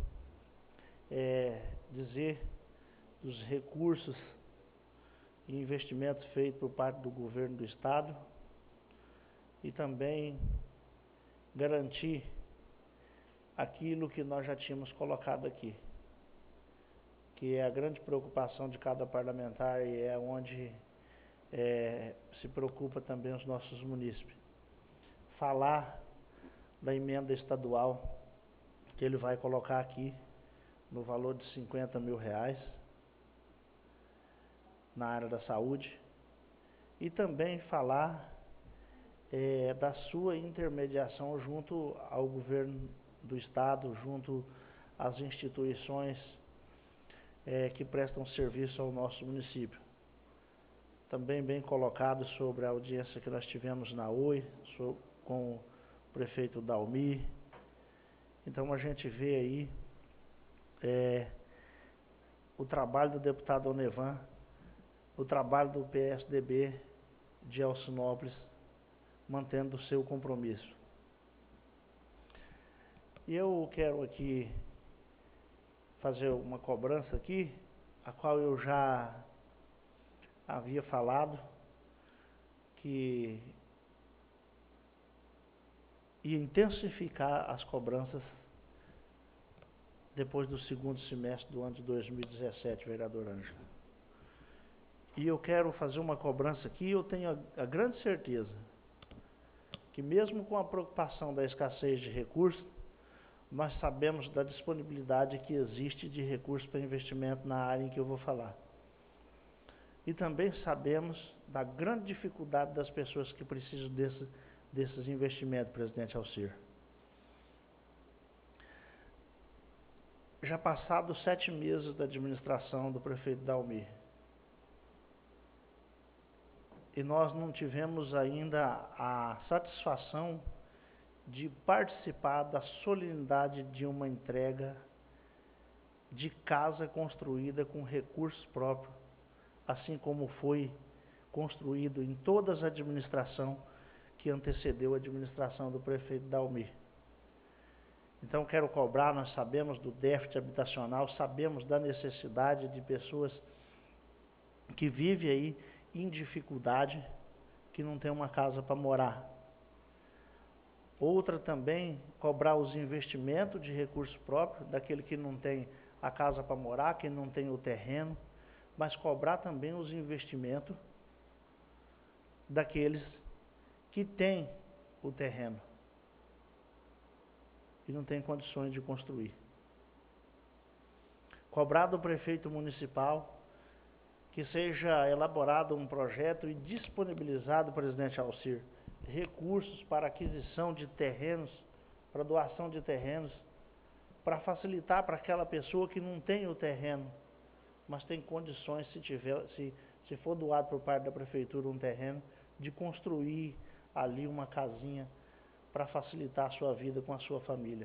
dizer dos recursos e investimentos feitos por parte do governo do estado e também garantir aquilo que nós já tínhamos colocado aqui, que é a grande preocupação de cada parlamentar e é onde se preocupa também os nossos munícipes. Falar da emenda estadual que ele vai colocar aqui no valor de R$50 mil na área da saúde e também falar da sua intermediação junto ao governo do estado, junto às instituições que prestam serviço ao nosso município. Também bem colocado sobre a audiência que nós tivemos na OI, com o prefeito Dalmi. Então a gente vê aí o trabalho do deputado Onevan, o trabalho do PSDB de Alcinópolis, mantendo o seu compromisso. E eu quero aqui fazer uma cobrança aqui, a qual eu já havia falado, que ia intensificar as cobranças depois do segundo semestre do ano de 2017, vereador Ângelo. E eu quero fazer uma cobrança aqui, eu tenho a grande certeza que mesmo com a preocupação da escassez de recursos, nós sabemos da disponibilidade que existe de recursos para investimento na área em que eu vou falar. E também sabemos da grande dificuldade das pessoas que precisam desses investimentos, presidente Alcir. Já passados 7 meses da administração do prefeito Dalmi, e nós não tivemos ainda a satisfação de participar da solenidade de uma entrega de casa construída com recursos próprios, assim como foi construído em toda a administração que antecedeu a administração do prefeito Dalmi. Então, quero cobrar, nós sabemos do déficit habitacional, sabemos da necessidade de pessoas que vivem aí em dificuldade, que não tem uma casa para morar. Outra também, cobrar os investimentos de recursos próprios, daquele que não tem a casa para morar, que não tem o terreno, mas cobrar também os investimentos daqueles que têm o terreno e não têm condições de construir. Cobrar do prefeito municipal que seja elaborado um projeto e disponibilizado, presidente Alcir, recursos para aquisição de terrenos, para doação de terrenos, para facilitar para aquela pessoa que não tem o terreno, mas tem condições, se for doado por parte da prefeitura um terreno, de construir ali uma casinha para facilitar a sua vida com a sua família.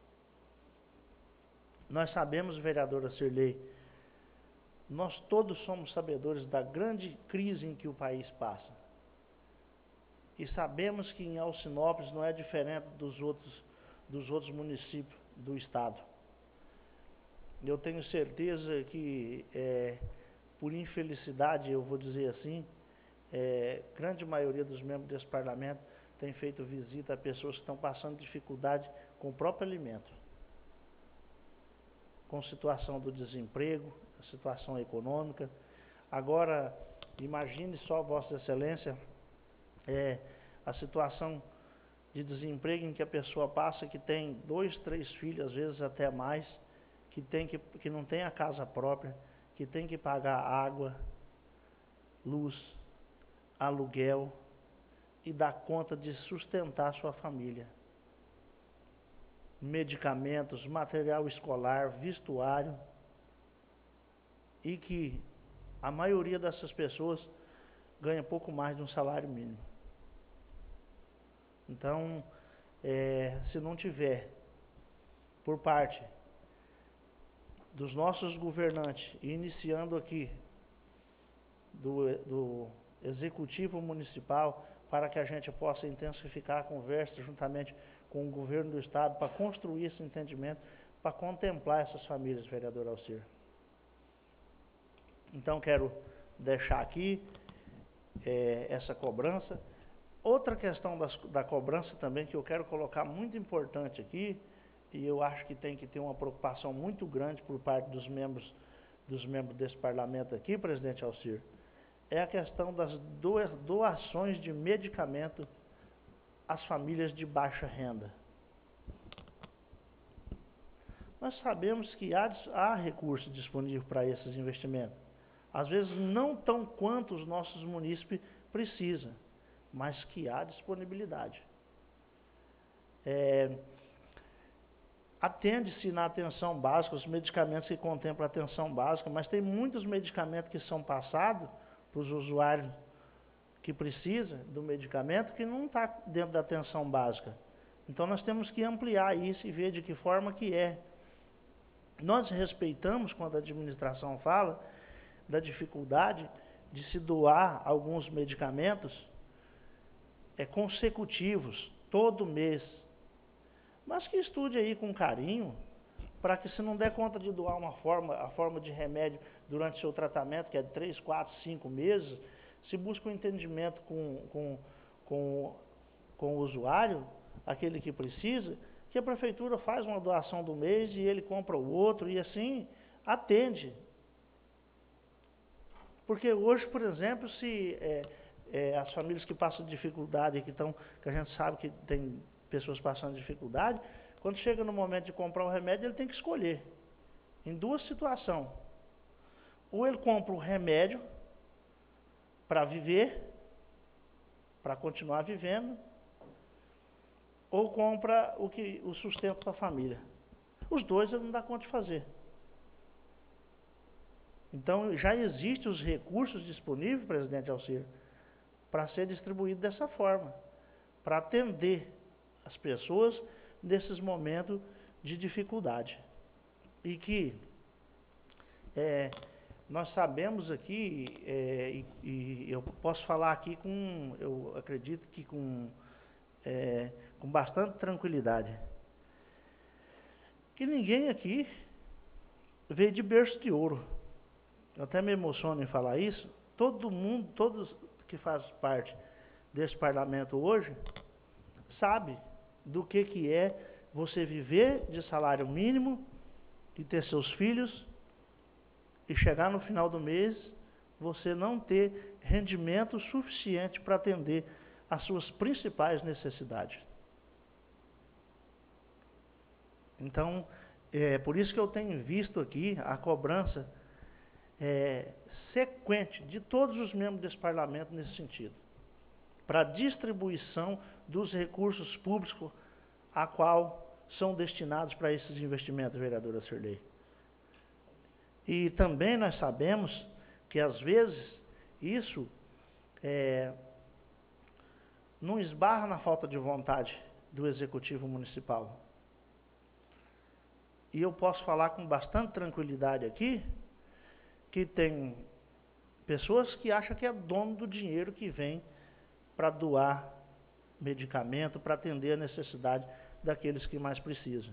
Nós sabemos, vereadora Cirlei, nós todos somos sabedores da grande crise em que o país passa. E sabemos que em Alcinópolis não é diferente dos outros municípios do estado. Eu tenho certeza que, por infelicidade, eu vou dizer assim, grande maioria dos membros desse parlamento tem feito visita a pessoas que estão passando dificuldade com o próprio alimento, com situação do desemprego, a situação econômica. Agora, imagine só, Vossa Excelência, a situação de desemprego em que a pessoa passa, que tem 2, 3 filhos, às vezes até mais, que não tem a casa própria, que tem que pagar água, luz, aluguel e dar conta de sustentar a sua família. Medicamentos, material escolar, vestuário, e que a maioria dessas pessoas ganha pouco mais de um salário mínimo. Então, se não tiver, por parte dos nossos governantes, iniciando aqui do Executivo Municipal, para que a gente possa intensificar a conversa juntamente com o governo do estado, para construir esse entendimento, para contemplar essas famílias, vereador Alcir. Então, quero deixar aqui essa cobrança. Outra questão da cobrança também, que eu quero colocar muito importante aqui, e eu acho que tem que ter uma preocupação muito grande por parte dos membros desse parlamento aqui, presidente Alcir, é a questão das doações de medicamento às famílias de baixa renda. Nós sabemos que há recursos disponíveis para esses investimentos. Às vezes não tão quanto os nossos munícipes precisam, mas que há disponibilidade. Atende-se na atenção básica, os medicamentos que contemplam a atenção básica, mas tem muitos medicamentos que são passados para os usuários que precisam do medicamento que não está dentro da atenção básica. Então, nós temos que ampliar isso e ver de que forma que é. Nós respeitamos, quando a administração fala, da dificuldade de se doar alguns medicamentos consecutivos, todo mês. Mas que estude aí com carinho, para que se não der conta de doar a forma de remédio durante o seu tratamento, que é de 3, 4, 5 meses, se busca um entendimento com o usuário, aquele que precisa, que a prefeitura faz uma doação do mês e ele compra o outro, e assim atende. Porque hoje, por exemplo, se as famílias que passam dificuldade, que a gente sabe que tem pessoas passando dificuldade, quando chega no momento de comprar o remédio, ele tem que escolher em duas situações. Ou ele compra o remédio para viver, para continuar vivendo, ou compra o sustento para a família. Os dois ele não dá conta de fazer. Então, já existem os recursos disponíveis, presidente Alcir, para ser distribuído dessa forma, para atender as pessoas nesses momentos de dificuldade. E que nós sabemos aqui, e eu posso falar aqui eu acredito que com bastante tranquilidade, que ninguém aqui veio de berço de ouro. Eu até me emociono em falar isso. Todo mundo, todos que fazem parte desse parlamento hoje, sabe do que é você viver de salário mínimo e ter seus filhos e chegar no final do mês, você não ter rendimento suficiente para atender às suas principais necessidades. Então, por isso que eu tenho visto aqui a cobrança sequente de todos os membros desse parlamento nesse sentido, para a distribuição dos recursos públicos a qual são destinados para esses investimentos, vereadora Cirlei. E também nós sabemos que, às vezes, isso não esbarra na falta de vontade do Executivo Municipal. E eu posso falar com bastante tranquilidade aqui, que tem pessoas que acham que é dono do dinheiro que vem para doar medicamento, para atender a necessidade daqueles que mais precisam.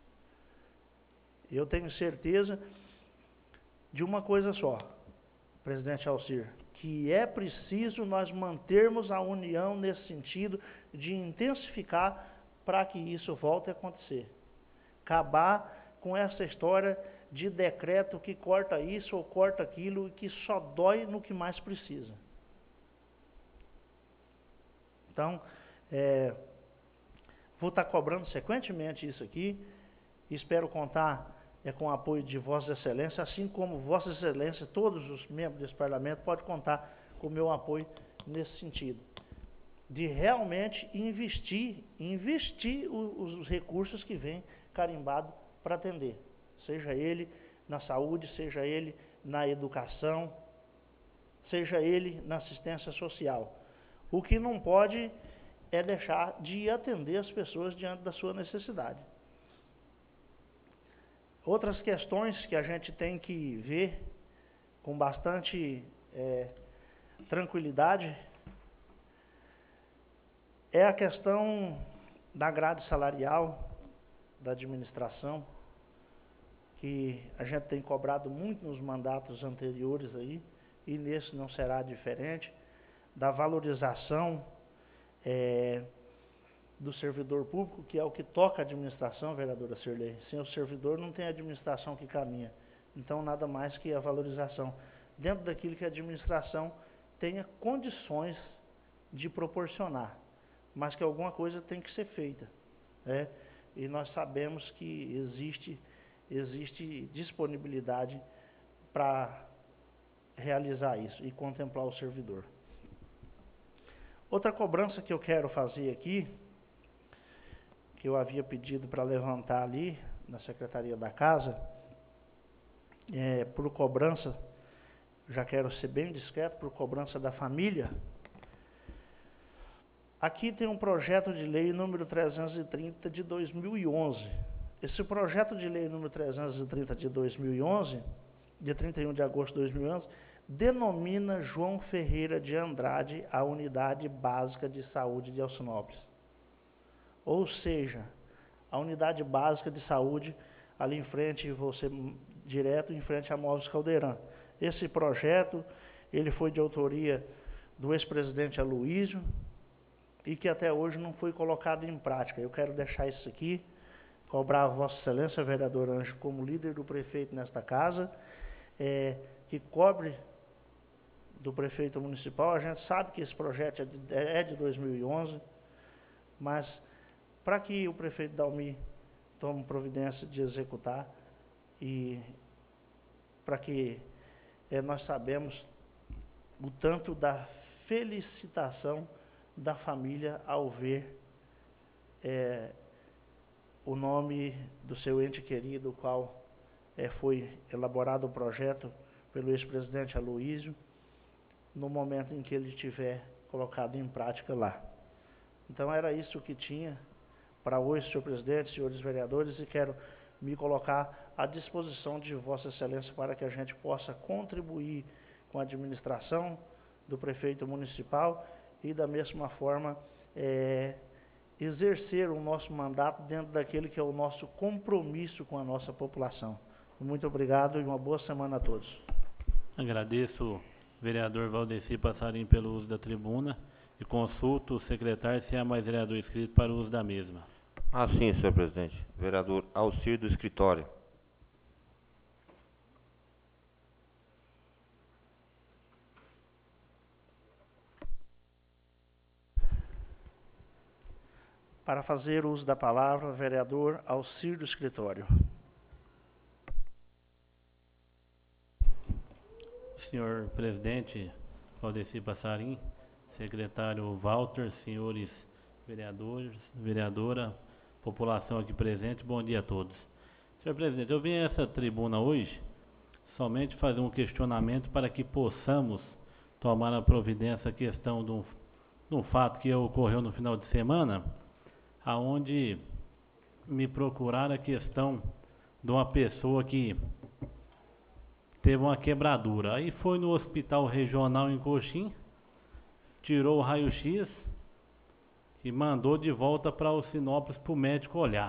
Eu tenho certeza de uma coisa só, presidente Alcir, que é preciso nós mantermos a união nesse sentido de intensificar para que isso volte a acontecer. Acabar com essa história de decreto que corta isso ou corta aquilo e que só dói no que mais precisa. Então, vou estar cobrando sequentemente isso aqui, espero contar com o apoio de Vossa Excelência, assim como Vossa Excelência, todos os membros desse parlamento, podem contar com o meu apoio nesse sentido, de realmente investir os recursos que vêm carimbados para atender, seja ele na saúde, seja ele na educação, seja ele na assistência social. O que não pode é deixar de atender as pessoas diante da sua necessidade. Outras questões que a gente tem que ver com bastante tranquilidade é a questão da grade salarial da administração, que a gente tem cobrado muito nos mandatos anteriores aí, e nesse não será diferente, da valorização do servidor público, que é o que toca a administração, vereadora Cirlei. Sem o servidor não tem administração que caminha. Então, nada mais que a valorização dentro daquilo que a administração tenha condições de proporcionar, mas que alguma coisa tem que ser feita, né? E nós sabemos que existe disponibilidade para realizar isso e contemplar o servidor. Outra cobrança que eu quero fazer aqui, que eu havia pedido para levantar ali na Secretaria da Casa, por cobrança, já quero ser bem discreto, por cobrança da família. Aqui tem um projeto de lei número 330 de 2011. Esse projeto de lei número 330 de 2011, de 31 de agosto de 2011, denomina João Ferreira de Andrade a Unidade Básica de Saúde de Alcinópolis. Ou seja, a Unidade Básica de Saúde, ali em frente, você direto em frente a Móveis Caldeirão. Esse projeto, ele foi de autoria do ex-presidente Aloísio e que até hoje não foi colocado em prática. Eu quero deixar isso aqui, cobrar a Vossa Excelência, vereador Anjo, como líder do prefeito nesta casa, que cobre do prefeito municipal. A gente sabe que esse projeto é de 2011, mas para que o prefeito Dalmi tome providência de executar e para que nós sabemos o tanto da felicitação da família ao ver o nome do seu ente querido, o qual foi elaborado o projeto pelo ex-presidente Aloísio, no momento em que ele tiver colocado em prática lá. Então, era isso que tinha para hoje, senhor presidente, senhores vereadores, e quero me colocar à disposição de Vossa Excelência para que a gente possa contribuir com a administração do prefeito municipal e, da mesma forma, exercer o nosso mandato dentro daquele que é o nosso compromisso com a nossa população. Muito obrigado e uma boa semana a todos. Agradeço, vereador Valdeci Passarim, pelo uso da tribuna e consulto o secretário se há mais vereador inscrito para o uso da mesma. Sim, senhor presidente. Vereador Alcir do escritório. Para fazer uso da palavra, vereador Alcir do escritório. Senhor presidente Valdeci Passarim, secretário Walter, senhores vereadores, vereadora, população aqui presente, bom dia a todos. Senhor presidente, eu vim a essa tribuna hoje somente fazer um questionamento para que possamos tomar a providência a questão de um fato que ocorreu no final de semana, aonde me procuraram a questão de uma pessoa que teve uma quebradura. Aí foi no hospital regional em Coxim, tirou o raio-x e mandou de volta para Alcinópolis para o médico olhar.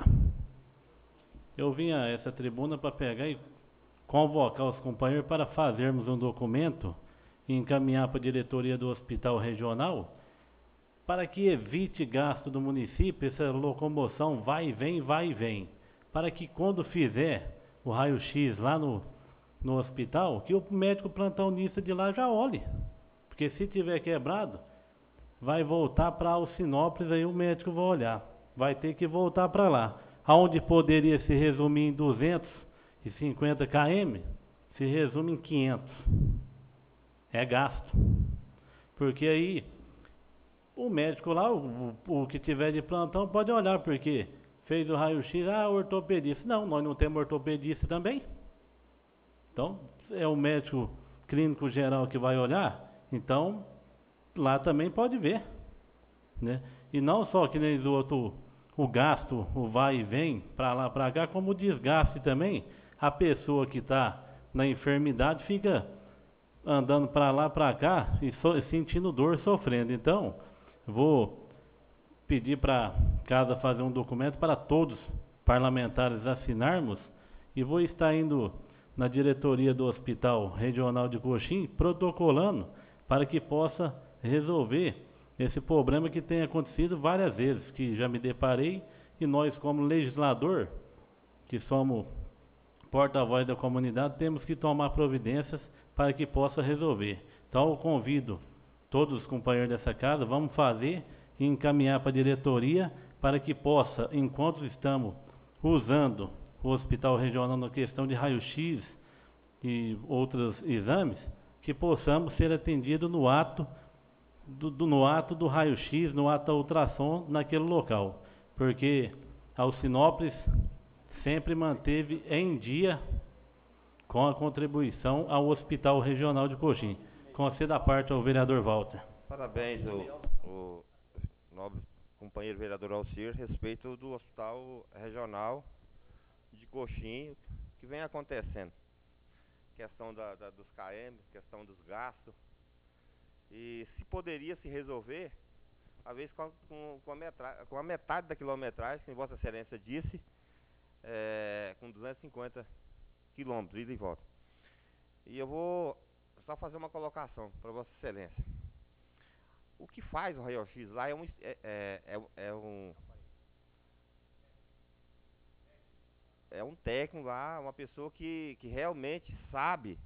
Eu vim a essa tribuna para pegar e convocar os companheiros para fazermos um documento e encaminhar para a diretoria do hospital regional para que evite gasto do município, essa locomoção vai e vem, para que quando fizer o raio-x lá no hospital, que o médico plantonista de lá já olhe, porque se tiver quebrado, vai voltar para Alcinópolis, aí o médico vai olhar, vai ter que voltar para lá, aonde poderia se resumir em 250 km, se resume em 500, é gasto, porque aí o médico lá, o que tiver de plantão, pode olhar, porque fez o raio-x, ortopedista. Não, nós não temos ortopedista também. Então, é o médico clínico geral que vai olhar, então, lá também pode ver, né? E não só que nem do outro, o gasto, o vai e vem, para lá, para cá, como o desgaste também, a pessoa que está na enfermidade fica andando para lá, para cá, e sentindo dor, sofrendo. Então, vou pedir para a casa fazer um documento para todos parlamentares assinarmos e vou estar indo na diretoria do Hospital Regional de Coxim protocolando para que possa resolver esse problema que tem acontecido várias vezes, que já me deparei, e nós, como legislador, que somos porta-voz da comunidade, temos que tomar providências para que possa resolver. Então, eu convido todos os companheiros dessa casa, vamos fazer e encaminhar para a diretoria para que possa, enquanto estamos usando o hospital regional na questão de raio-x e outros exames, que possamos ser atendidos no ato do raio-x, no ato da ultrassom naquele local, porque a Alcinópolis sempre manteve em dia com a contribuição ao Hospital Regional de Coxim. Conceda a parte ao vereador Walter. Parabéns, o nobre companheiro vereador Alcir, a respeito do Hospital Regional de Coxim, que vem acontecendo. Questão dos KM, questão dos gastos. E se poderia se resolver, às vezes com a metade da quilometragem, que Vossa Excelência disse, com 250 quilômetros, ida e volta. E eu vou só fazer uma colocação para Vossa Excelência. O que faz o raio-x lá é um técnico lá, uma pessoa que realmente sabe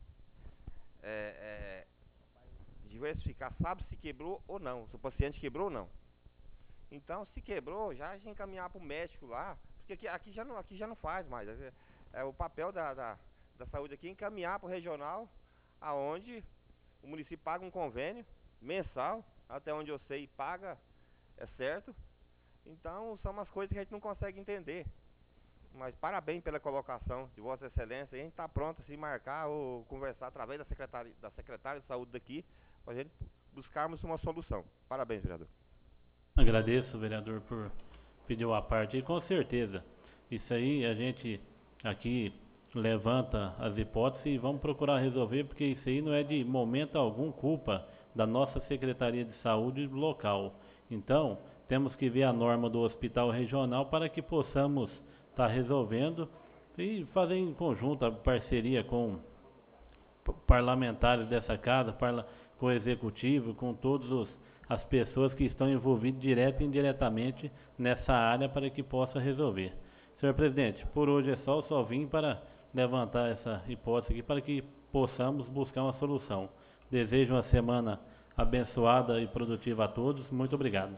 diversificar, sabe se quebrou ou não, se o paciente quebrou ou não. Então, se quebrou, já a gente encaminhar para o médico lá, porque aqui já não faz mais. O papel da saúde aqui é encaminhar para o regional, aonde o município paga um convênio mensal, até onde eu sei, paga, é certo. Então, são umas coisas que a gente não consegue entender. Mas parabéns pela colocação de Vossa Excelência. A gente está pronto a se marcar ou conversar através da secretária de saúde daqui, para a gente buscarmos uma solução. Parabéns, vereador. Agradeço, vereador, por pedir a parte. E com certeza, isso aí a gente aqui levanta as hipóteses e vamos procurar resolver, porque isso aí não é de momento algum culpa da nossa Secretaria de Saúde local. Então, temos que ver a norma do hospital regional para que possamos estar resolvendo e fazer em conjunto a parceria com parlamentares dessa casa, com o executivo, com todas as pessoas que estão envolvidas direta e indiretamente nessa área para que possa resolver. Senhor presidente, por hoje é só, eu só vim para levantar essa hipótese aqui para que possamos buscar uma solução. Desejo uma semana abençoada e produtiva a todos. Muito obrigado.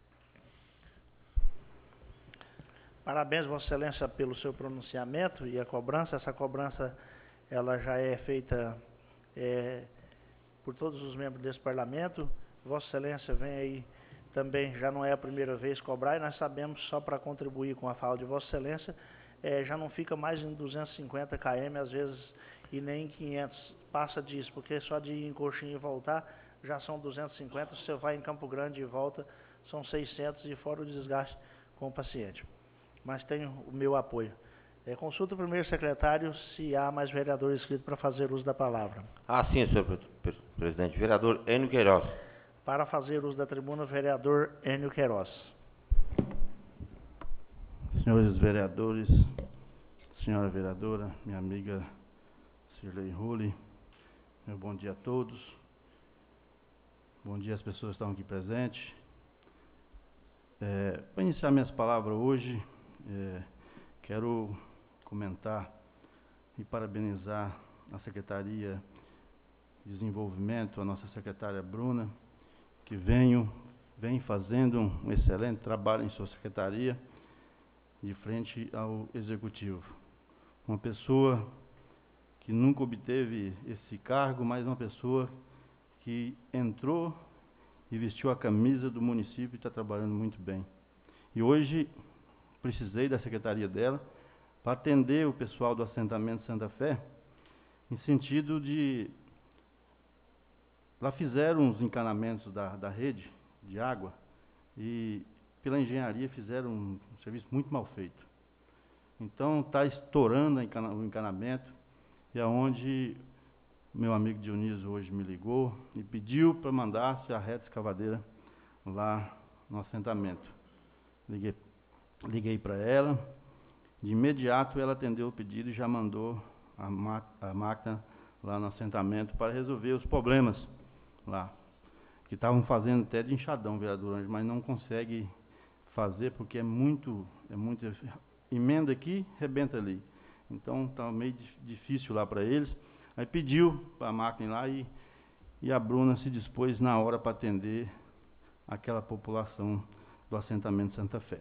Parabéns, Vossa Excelência, pelo seu pronunciamento e a cobrança. Essa cobrança ela já é feita por todos os membros desse parlamento. Vossa Excelência vem aí também, já não é a primeira vez cobrar, e nós sabemos, só para contribuir com a fala de Vossa Excelência, já não fica mais em 250 km, às vezes, e nem em 500, passa disso, porque só de ir em Coxim e voltar, já são 250, se você vai em Campo Grande e volta, são 600, e fora o desgaste com o paciente. Mas tem o meu apoio. Consulta o primeiro secretário se há mais vereador inscrito para fazer uso da palavra. Sim, senhor presidente. Vereador Enio Queiroz. Para fazer uso da tribuna, vereador Enio Queiroz. Senhores vereadores, senhora vereadora, minha amiga Cirlei Rulli, meu bom dia a todos. Bom dia às pessoas que estão aqui presentes. Para iniciar minhas palavras hoje, quero comentar e parabenizar a Secretaria de Desenvolvimento, a nossa secretária Bruna, que vem fazendo um excelente trabalho em sua secretaria, de frente ao Executivo. Uma pessoa que nunca obteve esse cargo, mas uma pessoa que entrou e vestiu a camisa do município e está trabalhando muito bem. E hoje precisei da secretaria dela para atender o pessoal do assentamento Santa Fé, em sentido de... Lá fizeram os encanamentos da rede de água e, pela engenharia, fizeram um serviço muito mal feito. Então, está estourando o encanamento, e é onde meu amigo Dionísio hoje me ligou e pediu para mandasse a reta escavadeira lá no assentamento. Liguei para ela, de imediato ela atendeu o pedido e já mandou a máquina lá no assentamento para resolver os problemas lá. que estavam fazendo até de enxadão, vereador Ângelo, mas não consegue fazer porque é muito emenda aqui, rebenta ali. Então está meio difícil lá para eles. Aí pediu para a máquina ir lá e a Bruna se dispôs na hora para atender aquela população do assentamento Santa Fé.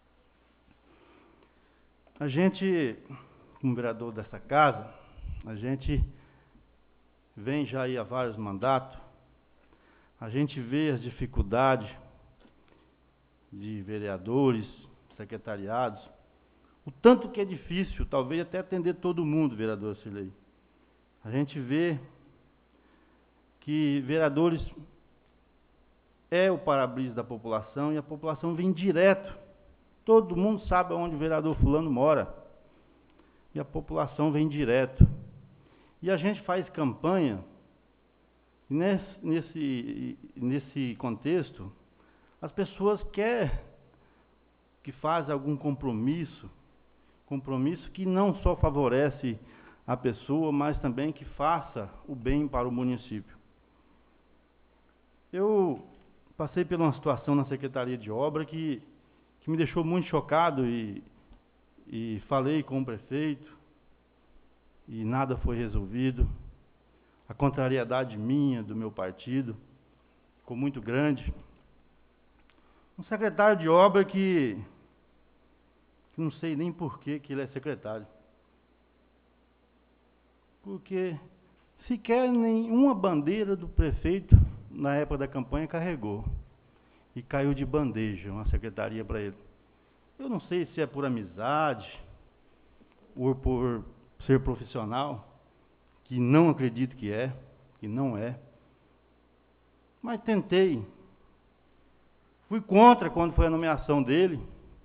A gente, como vereador dessa casa, a gente vem já aí há vários mandatos, a gente vê as dificuldades de vereadores, secretariados, o tanto que é difícil, talvez até atender todo mundo, vereador Cirlei. A gente vê que vereadores é o para-brisa da população e a população vem direto. Todo mundo sabe onde o vereador fulano mora. E a população vem direto. E a gente faz campanha, nesse contexto, as pessoas querem que faz algum compromisso que não só favorece a pessoa, mas também que faça o bem para o município. Eu passei por uma situação na Secretaria de Obra que me deixou muito chocado e falei com o prefeito e nada foi resolvido. A contrariedade minha, do meu partido, ficou muito grande. Um secretário de obra que não sei nem por que ele é secretário. Porque sequer nenhuma bandeira do prefeito, na época da campanha, carregou. E caiu de bandeja uma secretaria para ele. Eu não sei se é por amizade, ou por ser profissional, que não acredito que não é. Mas tentei. Fui contra quando foi a nomeação dele,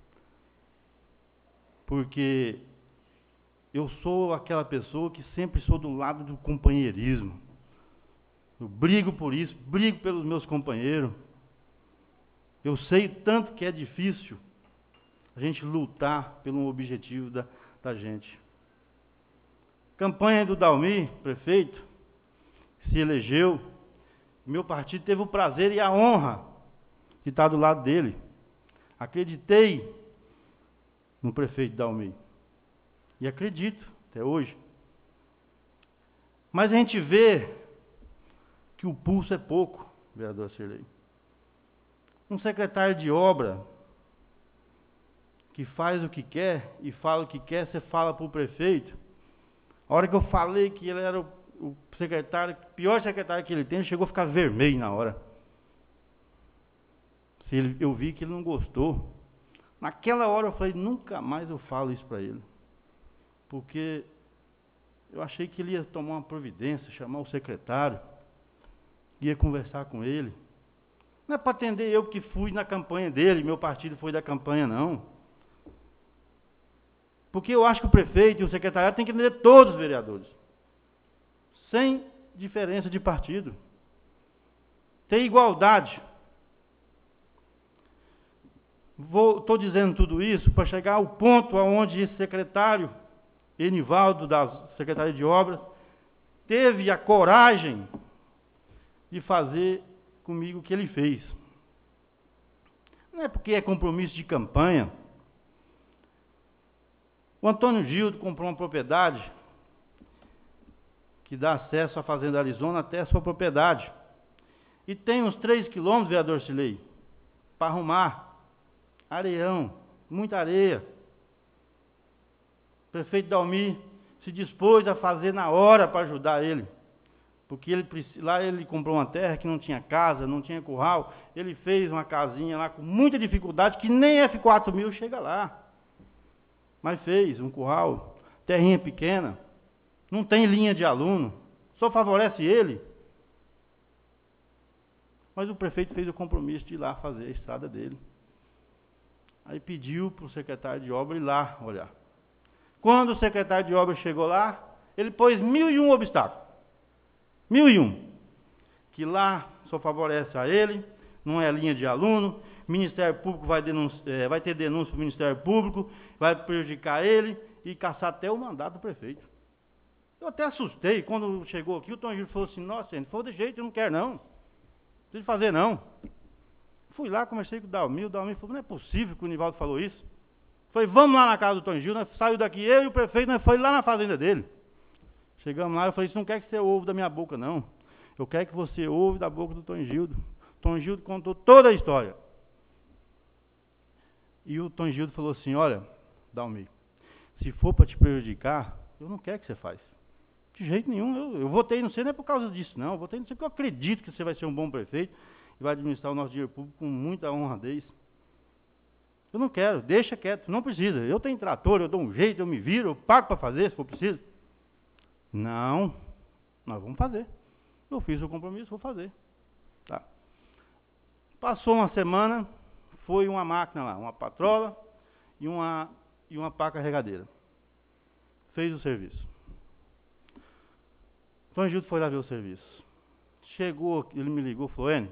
porque eu sou aquela pessoa que sempre sou do lado do companheirismo. Eu brigo por isso, brigo pelos meus companheiros. Eu sei tanto que é difícil a gente lutar pelo objetivo da gente. Campanha do Dalmi, prefeito, se elegeu, meu partido teve o prazer e a honra de estar do lado dele. Acreditei no prefeito Dalmi. E acredito, até hoje. Mas a gente vê que o pulso é pouco, vereador Cirlei. Um secretário de obra que faz o que quer e fala o que quer, você fala para o prefeito. A hora que eu falei que ele era o secretário, pior secretário que ele tem, ele chegou a ficar vermelho na hora. Eu vi que ele não gostou. Naquela hora eu falei, nunca mais eu falo isso para ele. Porque eu achei que ele ia tomar uma providência, chamar o secretário, ia conversar com ele. Não é para atender eu que fui na campanha dele, meu partido foi da campanha, não. Porque eu acho que o prefeito e o secretariado têm que atender todos os vereadores, sem diferença de partido. Ter igualdade. Estou dizendo tudo isso para chegar ao ponto onde esse secretário, Enivaldo, da Secretaria de Obras, teve a coragem de fazer comigo o que ele fez. Não é porque é compromisso de campanha. O Antônio Gildo comprou uma propriedade que dá acesso à Fazenda Arizona até a sua propriedade. E tem uns 3 quilômetros, vereador Cirlei, para arrumar. Areião, muita areia. O prefeito Dalmi se dispôs a fazer na hora para ajudar ele. Porque lá ele comprou uma terra que não tinha casa, não tinha curral. Ele fez uma casinha lá com muita dificuldade, que nem F4.000 chega lá. Mas fez um curral, terrinha pequena, não tem linha de aluno, só favorece ele. Mas o prefeito fez o compromisso de ir lá fazer a estrada dele. Aí pediu para o secretário de obra ir lá olhar. Quando o secretário de obra chegou lá, ele pôs 1001 obstáculos. 1001. Que lá só favorece a ele, não é linha de aluno, o Ministério Público vai ter denúncia para o Ministério Público, vai prejudicar ele e caçar até o mandato do prefeito. Eu até assustei, quando chegou aqui, o Tom Gil falou assim, nossa, gente, for de jeito, eu não quero não. precisa fazer não. Fui lá, conversei com o Dalmir falou, não é possível que o Nivaldo falou isso. Falei, vamos lá na casa do Tongil, nós saiu daqui, eu e o prefeito, nós foi lá na fazenda dele. Chegamos lá, eu falei, isso não quer que você ouve da minha boca, não. Eu quero que você ouve da boca do Tongildo. O Tongildo contou toda a história. E o Tongildo falou assim, olha, Dalmir, se for para te prejudicar, eu não quero que você faça. De jeito nenhum, eu votei não sei, não é por causa disso, não. Eu votei não sei porque eu acredito que você vai ser um bom prefeito e vai administrar o nosso dinheiro público com muita honradez. Eu não quero, deixa quieto, não precisa. Eu tenho trator, eu dou um jeito, eu me viro, eu pago para fazer, se for preciso. Não, nós vamos fazer. Eu fiz o compromisso, vou fazer. Tá. Passou uma semana, foi uma máquina lá, uma patrola e uma pá carregadeira. Fez o serviço. Então, Gildo foi lá ver o serviço. Chegou, ele me ligou, falou, N,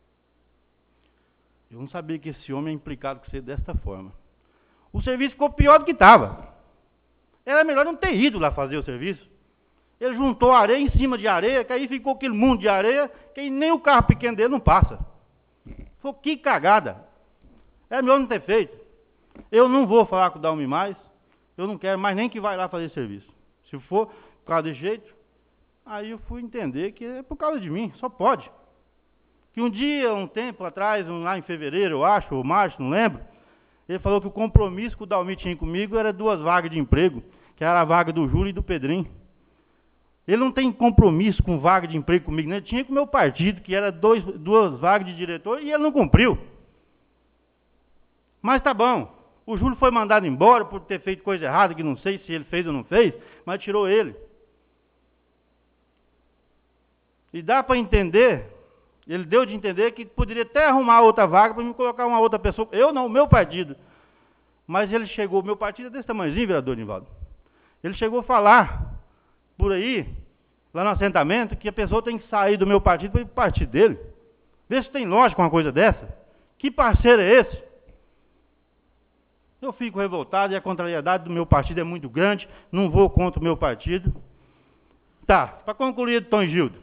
eu não sabia que esse homem é implicado com você desta forma. O serviço ficou pior do que estava. Era melhor não ter ido lá fazer o serviço. Ele juntou areia em cima de areia, que aí ficou aquele mundo de areia, que aí nem o carro pequeno dele não passa. Falou, que cagada. É melhor não ter feito. Eu não vou falar com o Dalmir mais, eu não quero mais nem que vai lá fazer serviço. Se for por causa desse jeito, aí eu fui entender que é por causa de mim, só pode. Que um dia, um tempo atrás, lá em fevereiro, eu acho, ou março, não lembro, ele falou que o compromisso que o Dalmir tinha comigo era 2 vagas de emprego, que era a vaga do Júlio e do Pedrinho. Ele não tem compromisso com vaga de emprego comigo, né? Ele tinha com o meu partido, que era 2 vagas de diretor, e ele não cumpriu. Mas tá bom. O Júlio foi mandado embora por ter feito coisa errada, que não sei se ele fez ou não fez, mas tirou ele. E dá para entender, ele deu de entender que poderia até arrumar outra vaga para me colocar uma outra pessoa. Eu não, o meu partido. Mas ele chegou, meu partido é desse tamanhozinho, vereador Nivaldo. Ele chegou a falar por aí, lá no assentamento, que a pessoa tem que sair do meu partido para ir para o partido dele. Vê se tem lógica uma coisa dessa. Que parceiro é esse? Eu fico revoltado e a contrariedade do meu partido é muito grande, não vou contra o meu partido. Tá, para concluir, Tongildo.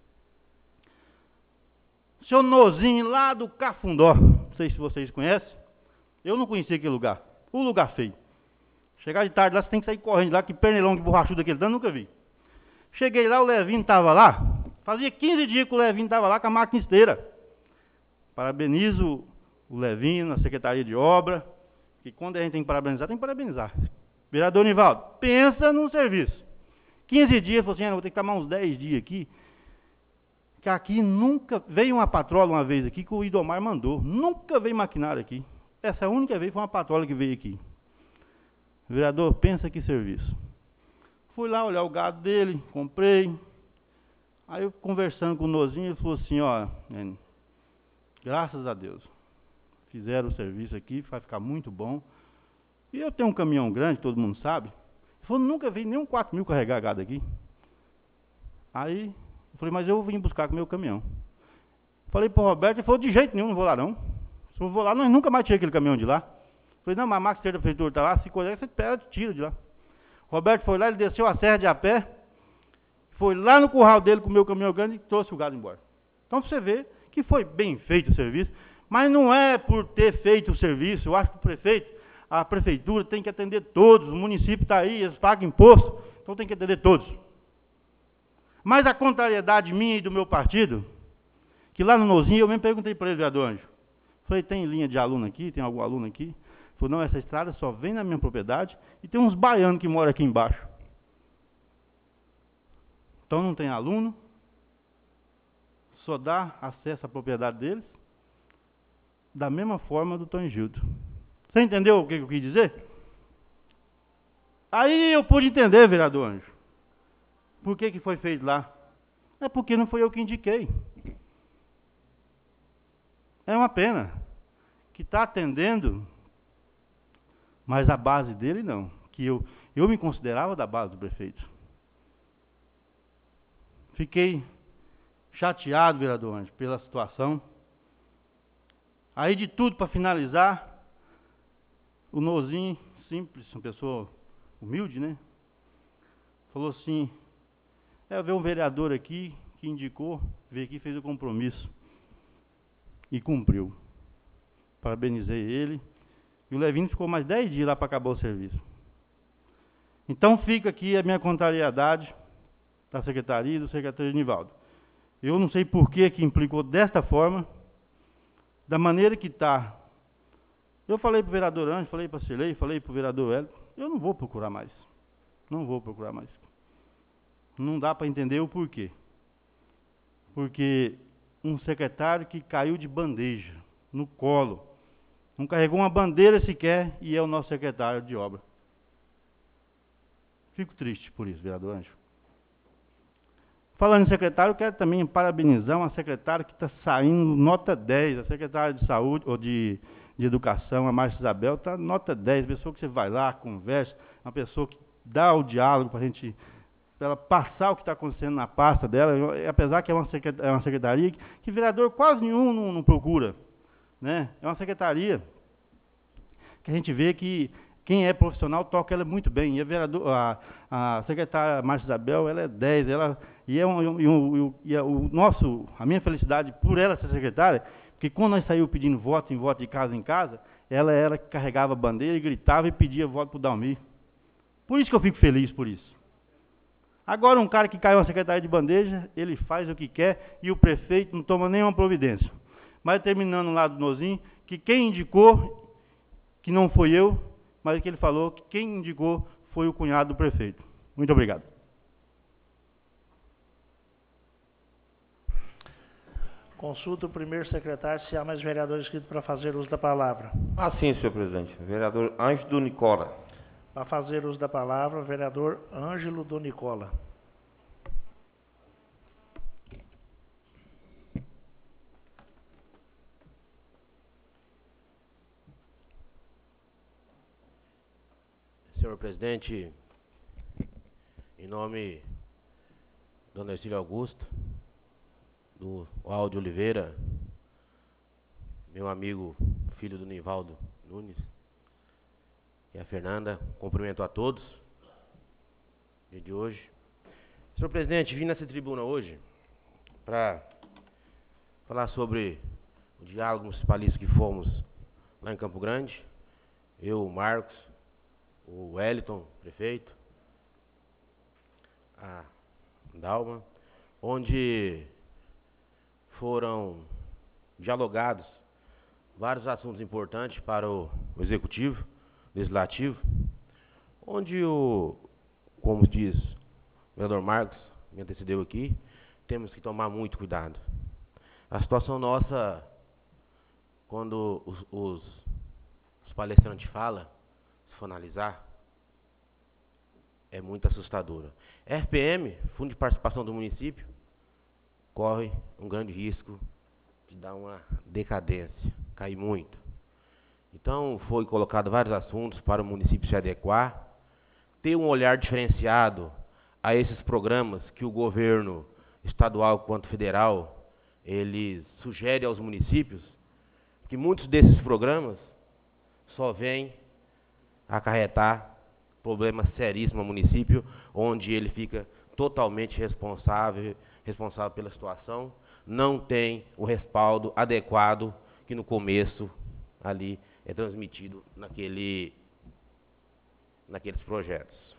O senhor Nozinho, lá do Cafundó, não sei se vocês conhecem, eu não conhecia aquele lugar, o lugar feio. Chegar de tarde lá, você tem que sair correndo de lá, que pernilão, que borrachudo daquele tanto, nunca vi. Cheguei lá, o Levinho estava lá, fazia 15 dias que o Levinho estava lá com a máquina esteira. Parabenizo o Levinho na Secretaria de Obra, que quando a gente tem que parabenizar, tem que parabenizar. Vereador Nivaldo, pensa num serviço. 15 dias, falou assim, vou ter que tomar uns 10 dias aqui, que aqui nunca, veio uma patrola uma vez aqui, que o Idomar mandou, nunca veio maquinário aqui. Essa única vez foi uma patrola que veio aqui. Vereador, pensa que serviço. Fui lá olhar o gado dele, comprei. Aí eu conversando com o Nozinho, ele falou assim, ó, graças a Deus, fizeram o serviço aqui, vai ficar muito bom. E eu tenho um caminhão grande, todo mundo sabe. Ele falou, nunca vi nem um 4.000 carregar gado aqui. Aí, eu falei, mas eu vim buscar com o meu caminhão. Falei para o Roberto, ele falou, de jeito nenhum, não vou lá não. Se eu vou lá, nós nunca mais tirei aquele caminhão de lá. Falei, não, mas a máquina da prefeitura está lá, se coisa, você pega, tira de lá. Roberto foi lá, ele desceu a serra de a pé, foi lá no curral dele com o meu caminhão grande e trouxe o gado embora. Então, você vê que foi bem feito o serviço, mas não é por ter feito o serviço, eu acho que o prefeito, a prefeitura tem que atender todos, o município está aí, eles pagam imposto, então tem que atender todos. Mas a contrariedade minha e do meu partido, que lá no Nozinho, eu mesmo perguntei para ele, vereador Anjo, falei, tem linha de aluno aqui, tem algum aluno aqui? Ele falou, não, essa estrada só vem na minha propriedade e tem uns baianos que moram aqui embaixo. Então não tem aluno, só dá acesso à propriedade deles, da mesma forma do Tongildo. Você entendeu o que eu quis dizer? Aí eu pude entender, vereador Anjo, por que foi feito lá. É porque não foi eu que indiquei. É uma pena que está atendendo, mas a base dele não, que eu me considerava da base do prefeito. Fiquei chateado, vereador Anjo, pela situação. Aí de tudo para finalizar, o Nozinho, simples, uma pessoa humilde, né? Falou assim, veio um vereador aqui que indicou, veio aqui e fez o compromisso. e cumpriu. Parabenizei ele. E o Levino ficou mais 10 dias lá para acabar o serviço. Então fica aqui a minha contrariedade da secretaria e do secretário Genivaldo. Eu não sei por que implicou desta forma, da maneira que está. Eu falei para o vereador Anjo, falei para a Cirlei, falei para o vereador Hélio, eu não vou procurar mais. Não vou procurar mais. Não dá para entender o porquê. Porque um secretário que caiu de bandeja, no colo, não carregou uma bandeira sequer e é o nosso secretário de obra. Fico triste por isso, vereador Anjo. Falando em secretário, eu quero também parabenizar uma secretária que está saindo nota 10, a secretária de saúde, ou de educação, a Márcia Isabel, está nota 10, pessoa que você vai lá, conversa, uma pessoa que dá o diálogo para a gente, para ela passar o que está acontecendo na pasta dela, apesar que é uma secretaria que vereador quase nenhum não procura, né? É uma secretaria que a gente vê que quem é profissional toca ela muito bem. E a secretária Márcia Isabel, ela é 10, a minha felicidade por ela ser secretária, porque quando nós saímos pedindo voto de casa em casa, ela era que carregava a bandeira e gritava e pedia voto para o Dalmir. Por isso que eu fico feliz por isso. Agora, um cara que caiu na secretaria de bandeja, ele faz o que quer e o prefeito não toma nenhuma providência. Mas terminando lá do Nozinho, que quem indicou, que não foi eu, mas que ele falou que quem indicou foi o cunhado do prefeito. Muito obrigado. Consulta o primeiro secretário se há mais vereadores inscritos para fazer uso da palavra. Sim, senhor presidente. Vereador Ângelo Nicola. Para fazer uso da palavra, vereador Ângelo do Nicola. Senhor presidente, em nome do Dona Ercília Augusto, do Aldo Oliveira, meu amigo, filho do Nivaldo Nunes, e a Fernanda, cumprimento a todos, dia de hoje. Senhor presidente, vim nessa tribuna hoje para falar sobre o diálogo municipalista que fomos lá em Campo Grande, eu, o Marcos, o Wellington, prefeito, a Dalma, onde foram dialogados vários assuntos importantes para o Executivo, Legislativo, onde como diz o vereador Marcos, me antecedeu aqui, temos que tomar muito cuidado. A situação nossa, quando os palestrantes falam, se for analisar, é muito assustadora. RPM, Fundo de Participação do Município, corre um grande risco de dar uma decadência, cair muito. Então, foi colocado vários assuntos para o município se adequar, ter um olhar diferenciado a esses programas que o governo estadual quanto federal, eles sugerem aos municípios, que muitos desses programas só vêm acarretar problemas seríssimos ao município, onde ele fica totalmente responsável pela situação, não tem o respaldo adequado que no começo ali é transmitido naqueles projetos.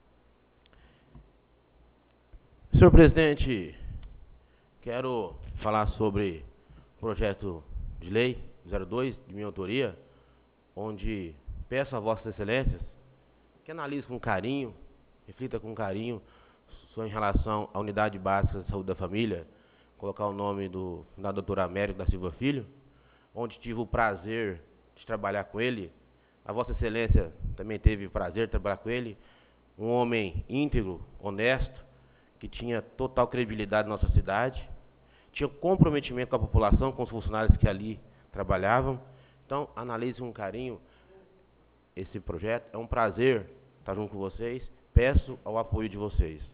Senhor presidente, quero falar sobre o projeto de lei 02, de minha autoria, onde peço a vossas excelências que analise com carinho, reflita com carinho em relação à unidade básica de saúde da família, colocar o nome da doutora Américo da Silva Filho, onde tive o prazer de trabalhar com ele. A vossa excelência também teve o prazer de trabalhar com ele, um homem íntegro, honesto, que tinha total credibilidade na nossa cidade, tinha comprometimento com a população, com os funcionários que ali trabalhavam. Então, analise com carinho esse projeto. É um prazer estar junto com vocês. Peço ao apoio de vocês.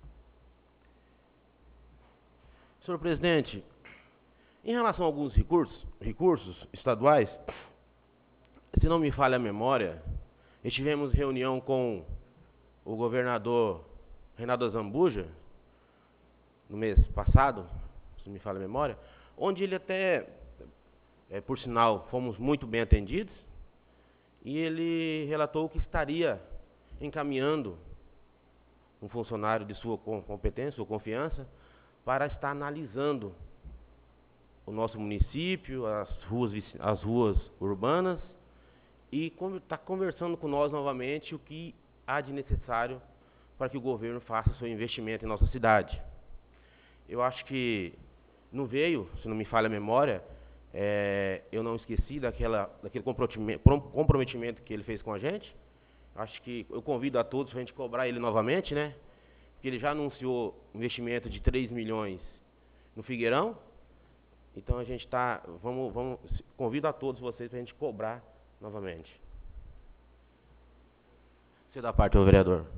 Senhor presidente, em relação a alguns recursos estaduais, se não me falha a memória, estivemos em reunião com o governador Reinaldo Azambuja, no mês passado, se não me falha a memória, onde ele até por sinal, fomos muito bem atendidos, e ele relatou que estaria encaminhando um funcionário de sua competência, sua confiança, para estar analisando o nosso município, as ruas urbanas, e está conversando com nós novamente o que há de necessário para que o governo faça seu investimento em nossa cidade. Eu acho que não veio, se não me falha a memória, eu não esqueci daquele comprometimento que ele fez com a gente. Acho que eu convido a todos para a gente cobrar ele novamente, né? Porque ele já anunciou investimento de 3 milhões no Figueirão. Então a gente está, convido a todos vocês para a gente cobrar novamente. Você dá parte ao vereador.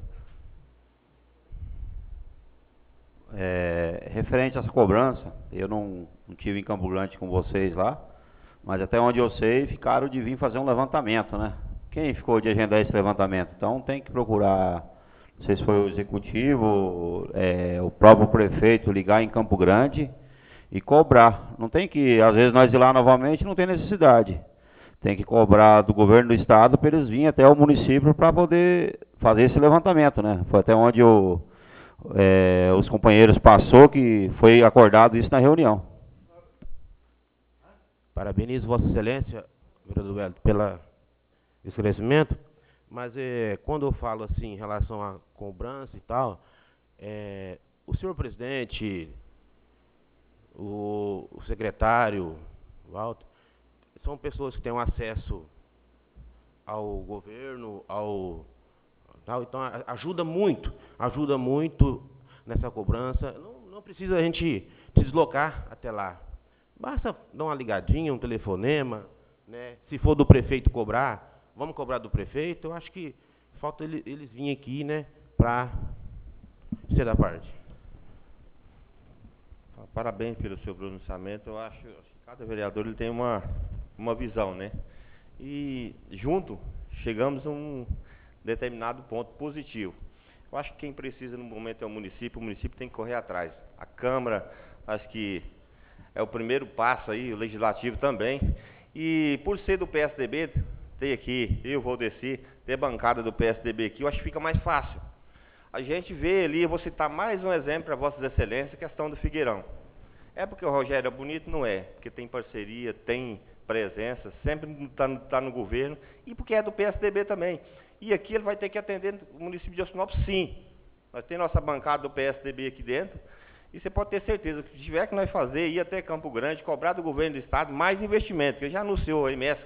Referente a essa cobrança, eu não tive em Campo Grande com vocês lá, mas até onde eu sei, ficaram de vir fazer um levantamento, né? Quem ficou de agendar esse levantamento? Então tem que procurar, não sei se foi o executivo, o próprio prefeito ligar em Campo Grande e cobrar. Não tem que, às vezes nós ir lá novamente, não tem necessidade. Tem que cobrar do governo do estado para eles virem até o município para poder fazer esse levantamento, né? Foi até onde os companheiros passou, que foi acordado isso na reunião. Parabenizo Vossa Excelência, vereador Hélio, pelo esclarecimento, mas quando eu falo assim em relação à cobrança e tal, o senhor presidente, o secretário, Walter, são pessoas que têm um acesso ao governo, então ajuda muito nessa cobrança. Não precisa a gente se deslocar até lá. Basta dar uma ligadinha, um telefonema, né? Se for do prefeito cobrar, vamos cobrar do prefeito. Eu acho que falta eles virem aqui, né, para ser da parte. Parabéns pelo seu pronunciamento. Eu acho que cada vereador ele tem uma visão, né? E junto chegamos a um determinado ponto positivo. Eu acho que quem precisa no momento é o município tem que correr atrás. A Câmara, acho que é o primeiro passo aí, o Legislativo também. E por ser do PSDB, ter aqui, eu vou descer, ter bancada do PSDB aqui, eu acho que fica mais fácil. A gente vê ali, eu vou citar mais um exemplo para Vossas Excelências, a questão do Figueirão. É porque o Rogério é bonito? Não é. Porque tem parceria, tem presença, sempre está no governo, e porque é do PSDB também. E aqui ele vai ter que atender o município de Ossinópolis, sim. Nós temos nossa bancada do PSDB aqui dentro, e você pode ter certeza que se tiver que nós fazer, ir até Campo Grande, cobrar do governo do estado mais investimento, que ele já anunciou a MS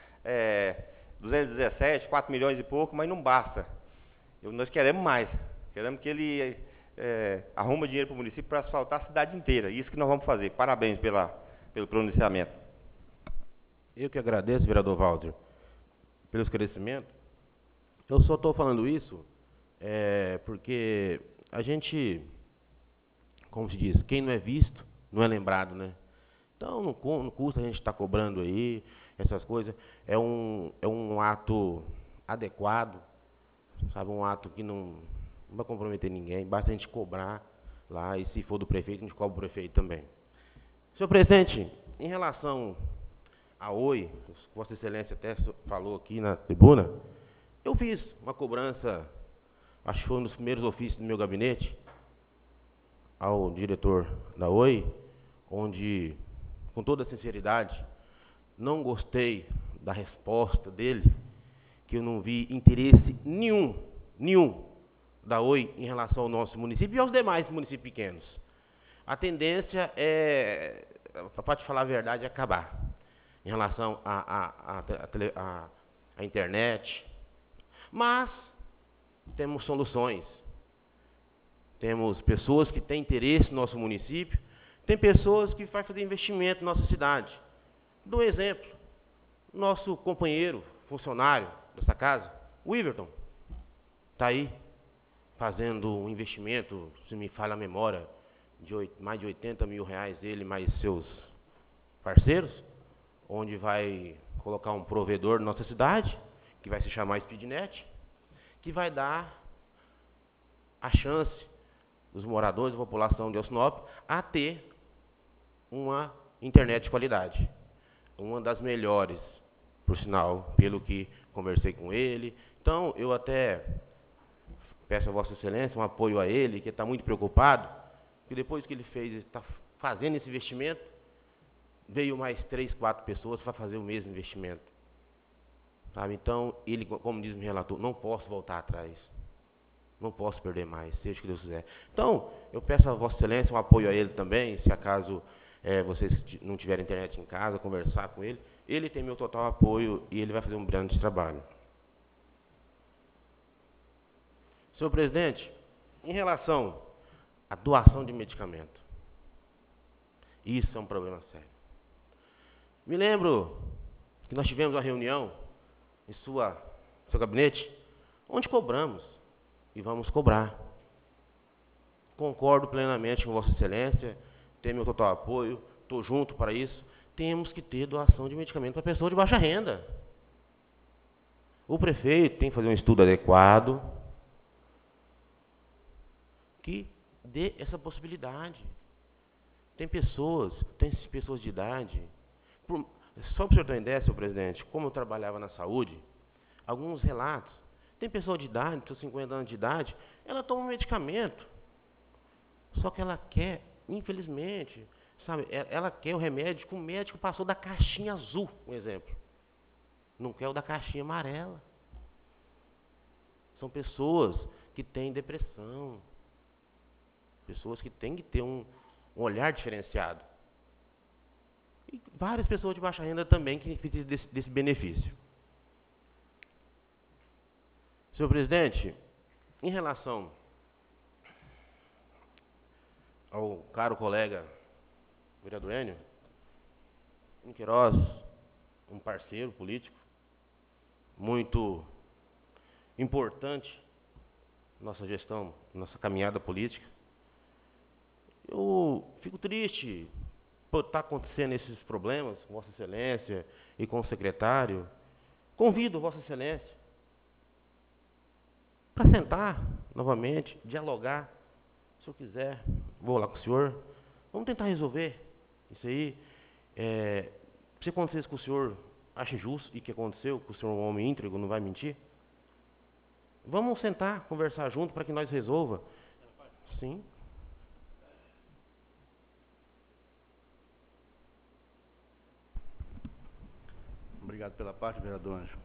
217, 4 milhões e pouco, mas não basta. Nós queremos mais. Queremos que ele arruma dinheiro para o município para asfaltar a cidade inteira. Isso que nós vamos fazer. Parabéns pelo pronunciamento. Eu que agradeço, vereador Walter, pelo esclarecimento. Eu só estou falando isso porque a gente, como se diz, quem não é visto não é lembrado, né? Então não custa a gente estar cobrando aí essas coisas. É um ato adequado, sabe, um ato que não vai comprometer ninguém, basta a gente cobrar lá, e se for do prefeito, a gente cobra o prefeito também. Senhor presidente, em relação a Oi, Vossa Excelência até falou aqui na tribuna, eu fiz uma cobrança, acho que foi um dos primeiros ofícios do meu gabinete, ao diretor da Oi, onde, com toda a sinceridade, não gostei da resposta dele, que eu não vi interesse nenhum da Oi em relação ao nosso município e aos demais municípios pequenos. A tendência para te falar a verdade, é acabar em relação à internet. Mas temos soluções. Temos pessoas que têm interesse no nosso município, tem pessoas que vão fazer investimento na nossa cidade. Dou um exemplo. Nosso companheiro, funcionário dessa casa, o Iverton, está aí fazendo um investimento, se me falha a memória, de mais de 80 mil reais, ele mais seus parceiros, onde vai colocar um provedor na nossa cidade, que vai se chamar Speednet, que vai dar a chance dos moradores da população de Ossinópolis a ter uma internet de qualidade. uma das melhores, por sinal, pelo que conversei com ele. Então, eu até peço a Vossa Excelência um apoio a ele, que está muito preocupado, que depois que ele está fazendo esse investimento, veio mais 3, 4 pessoas para fazer o mesmo investimento. Sabe? Então, ele, como diz o relator, não posso voltar atrás. Não posso perder mais, seja o que Deus quiser. Então, eu peço a Vossa Excelência um apoio a ele também, se acaso vocês não tiverem internet em casa, conversar com ele. Ele tem meu total apoio e ele vai fazer um grande trabalho. Senhor presidente, em relação à doação de medicamento, isso é um problema sério. Me lembro que nós tivemos uma reunião em seu gabinete, onde cobramos e vamos cobrar. Concordo plenamente com Vossa Excelência, tem meu total apoio, estou junto para isso. Temos que ter doação de medicamento para pessoa de baixa renda. O prefeito tem que fazer um estudo adequado que dê essa possibilidade. Tem pessoas de idade. Só para o senhor ter uma ideia, senhor presidente, como eu trabalhava na saúde, alguns relatos. Tem pessoa de idade, com 50 anos de idade, ela toma um medicamento. Só que ela quer, infelizmente, sabe, ela quer o remédio que o médico passou da caixinha azul, um exemplo. Não quer o da caixinha amarela. São pessoas que têm depressão. Pessoas que têm que ter um olhar diferenciado. E várias pessoas de baixa renda também que precisam desse benefício. Senhor presidente, em relação ao caro colega vereador Enio Queiroz, um parceiro político muito importante na nossa gestão, nossa caminhada política, eu fico triste por estar acontecendo esses problemas com Vossa Excelência e com o secretário. Convido Vossa Excelência para sentar novamente, dialogar. Se eu quiser, vou lá com o senhor. Vamos tentar resolver isso aí. Se acontecer isso com o senhor, acha justo e que aconteceu, que o senhor é um homem íntegro, não vai mentir. Vamos sentar, conversar junto para que nós resolva. Sim. Obrigado pela parte, vereador Ângelo.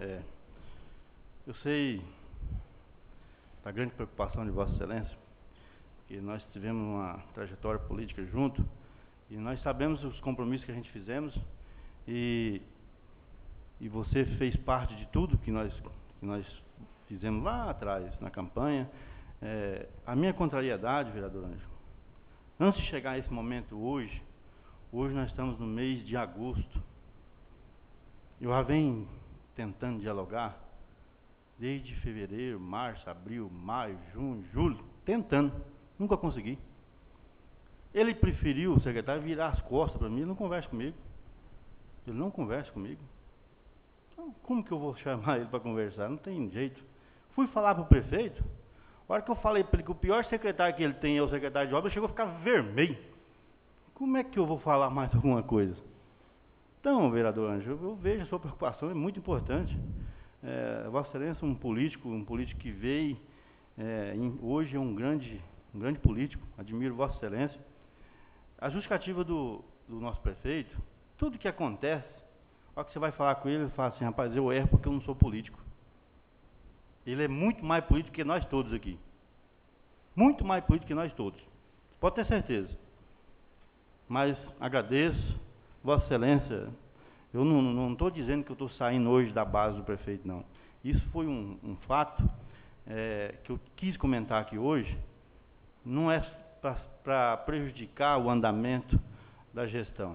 Eu sei da grande preocupação de Vossa Excelência, que nós tivemos uma trajetória política junto, e nós sabemos os compromissos que a gente fizemos, e você fez parte de tudo que nós fizemos lá atrás, na campanha. A minha contrariedade, vereador Ângelo, antes de chegar a esse momento hoje nós estamos no mês de agosto, eu já venho tentando dialogar desde fevereiro, março, abril, maio, junho, julho, tentando, nunca consegui. Ele preferiu, o secretário, virar as costas para mim, ele não conversa comigo. Ele não conversa comigo. Então, como que eu vou chamar ele para conversar? Não tem jeito. Fui falar para o prefeito, a hora que eu falei para ele que o pior secretário que ele tem é o secretário de obras, chegou a ficar vermelho. Como é que eu vou falar mais alguma coisa? Então, vereador Ângelo, eu vejo a sua preocupação, é muito importante. Vossa Excelência, um político que veio, hoje é um grande político, admiro Vossa Excelência. A justificativa do nosso prefeito, tudo que acontece, a hora que você vai falar com ele fala assim, rapaz, eu erro porque eu não sou político. Ele é muito mais político que nós todos aqui. Muito mais político que nós todos. Pode ter certeza. Mas agradeço, Vossa Excelência, eu não estou dizendo que eu estou saindo hoje da base do prefeito, não. Isso foi um fato que eu quis comentar aqui hoje, não é para prejudicar o andamento da gestão.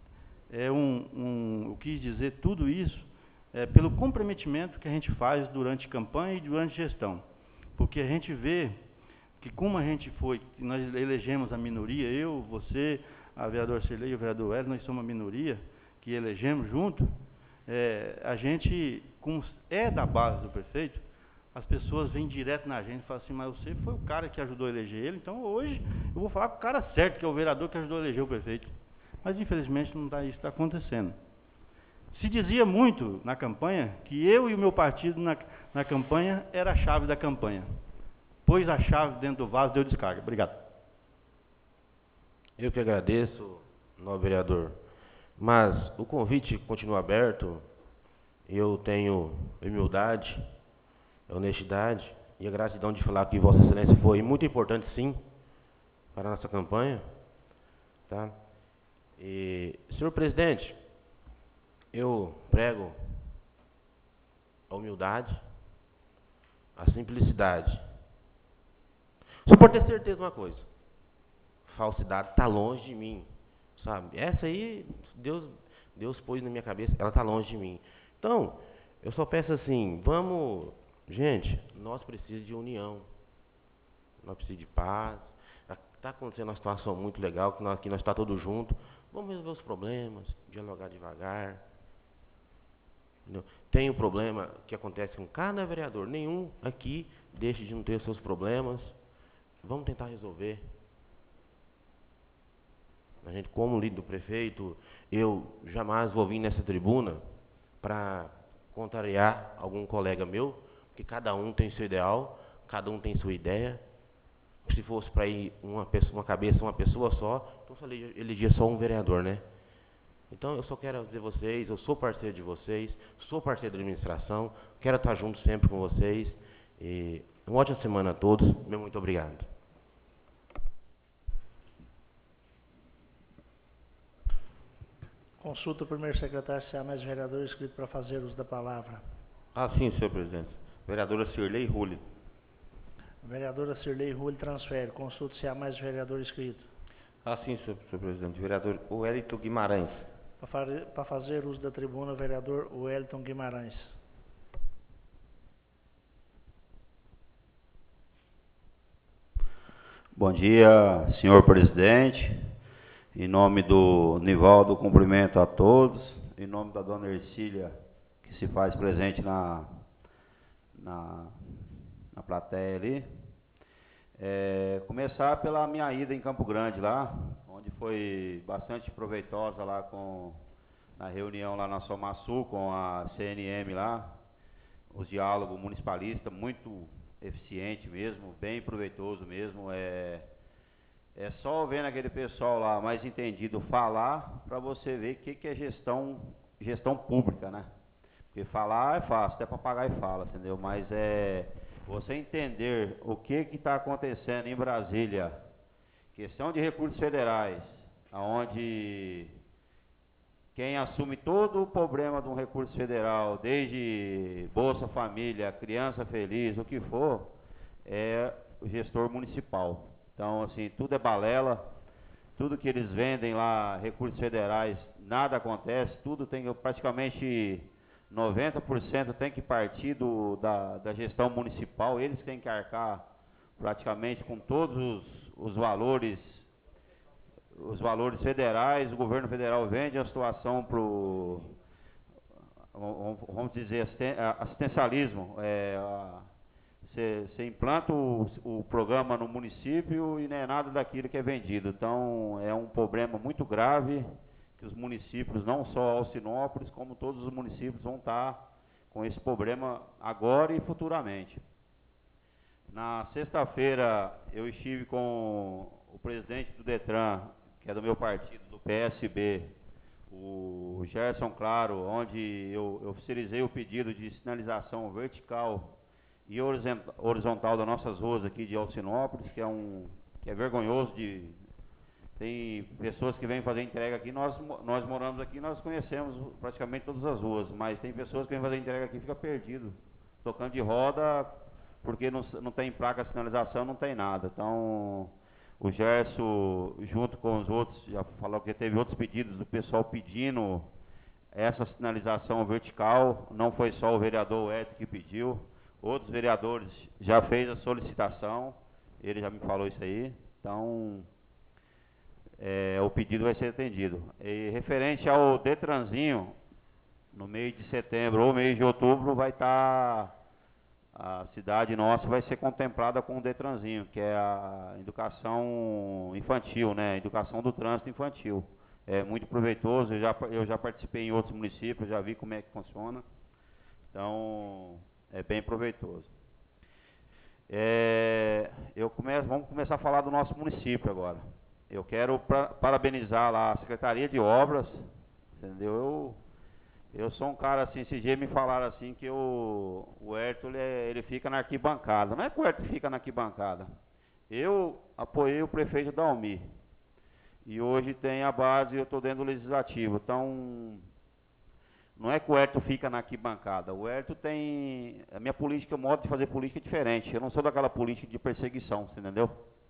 Eu quis dizer tudo isso pelo comprometimento que a gente faz durante campanha e durante gestão. Porque a gente vê que como a gente nós elegemos a minoria, eu, você, a vereadora Cirlei e o vereador Hélio, nós somos uma minoria que elegemos junto, a gente, como é da base do prefeito, as pessoas vêm direto na gente e falam assim, mas você foi o cara que ajudou a eleger ele, então hoje eu vou falar com o cara certo, que é o vereador que ajudou a eleger o prefeito. Mas, infelizmente, não está isso que está acontecendo. Se dizia muito na campanha que eu e o meu partido na campanha era a chave da campanha. Pôs a chave dentro do vaso, deu descarga. Obrigado. Eu que agradeço, nobre vereador. Mas o convite continua aberto. Eu tenho humildade, honestidade e a gratidão de falar que Vossa Excelência foi muito importante, sim, para a nossa campanha. Tá? E, senhor presidente, eu prego a humildade, a simplicidade. O senhor pode ter certeza de uma coisa: falsidade está longe de mim, sabe? Essa aí, Deus pôs na minha cabeça, ela está longe de mim. Então, eu só peço assim, vamos, gente, nós precisamos de união, nós precisamos de paz. Está acontecendo uma situação muito legal, que nós está todos juntos, vamos resolver os problemas, dialogar devagar. Entendeu? Tem um problema que acontece com cada vereador, nenhum aqui deixa de não ter seus problemas, vamos tentar resolver. A gente, como líder do prefeito, eu jamais vou vir nessa tribuna para contrariar algum colega meu, porque cada um tem seu ideal, cada um tem sua ideia. Se fosse para ir uma pessoa só, então só elegia só um vereador, né? Então eu só quero dizer a vocês, eu sou parceiro de vocês, sou parceiro da administração, quero estar junto sempre com vocês. E uma ótima semana a todos, meu muito obrigado. Consulta o primeiro secretário se há mais vereador inscrito para fazer uso da palavra. Sim, senhor presidente. Vereadora Cirlei Rulli. Vereadora Cirlei Rulli transfere. Consulta se há mais vereador inscrito. Sim, senhor presidente. Vereador Wellington Guimarães. Para fazer uso da tribuna, vereador Wellington Guimarães. Bom dia, senhor presidente. Em nome do Nivaldo, cumprimento a todos. Em nome da dona Ercília, que se faz presente na plateia ali. Começar pela minha ida em Campo Grande lá, onde foi bastante proveitosa lá na reunião lá na Somasul com a CNM lá, os diálogos municipalistas, muito eficiente mesmo, bem proveitoso mesmo. É só vendo aquele pessoal lá mais entendido falar para você ver o que é gestão pública, né? Porque falar é fácil, até papagaio fala, entendeu? Mas você entender o que está acontecendo em Brasília, questão de recursos federais, onde quem assume todo o problema de um recurso federal, desde Bolsa Família, Criança Feliz, o que for, é o gestor municipal. Então, assim, tudo é balela, tudo que eles vendem lá, recursos federais, nada acontece, tudo tem praticamente 90% tem que partir da gestão municipal, eles têm que arcar praticamente com todos os valores federais, o governo federal vende a situação para o, vamos dizer, assistencialismo. Você implanta o programa no município e não é nada daquilo que é vendido. Então, é um problema muito grave que os municípios, não só Alcinópolis, como todos os municípios vão estar com esse problema agora e futuramente. Na sexta-feira, eu estive com o presidente do DETRAN, que é do meu partido, do PSB, o Gerson Claro, onde eu oficializei o pedido de sinalização vertical e horizontal das nossas ruas aqui de Alcinópolis, que é vergonhoso tem pessoas que vêm fazer entrega aqui, nós moramos aqui, nós conhecemos praticamente todas as ruas, mas tem pessoas que vêm fazer entrega aqui e fica perdido, tocando de roda, porque não tem placa de sinalização, não tem nada. Então, o Gerson, junto com os outros, já falou que teve outros pedidos do pessoal pedindo essa sinalização vertical, não foi só o vereador Edson que pediu, outros vereadores já fez a solicitação, ele já me falou isso aí, então o pedido vai ser atendido. E referente ao Detranzinho, no mês de setembro ou mês de outubro vai estar, a cidade nossa vai ser contemplada com o Detranzinho, que é a educação infantil, né? A educação do trânsito infantil. é muito proveitoso. Eu já participei em outros municípios, já vi como é que funciona. Então, é bem proveitoso. Vamos começar a falar do nosso município agora. Eu quero parabenizar lá a Secretaria de Obras, entendeu? Eu sou um cara assim, esse dia me falaram assim que o Hérito ele fica na arquibancada. Não é que o Hérito fica na arquibancada. Eu apoiei o prefeito Dalmi. E hoje tem a base, eu estou dentro do legislativo. Então, não é que o Hérito fica na arquibancada. O Hérito tem... A minha política, o modo de fazer política é diferente. Eu não sou daquela política de perseguição, você entendeu?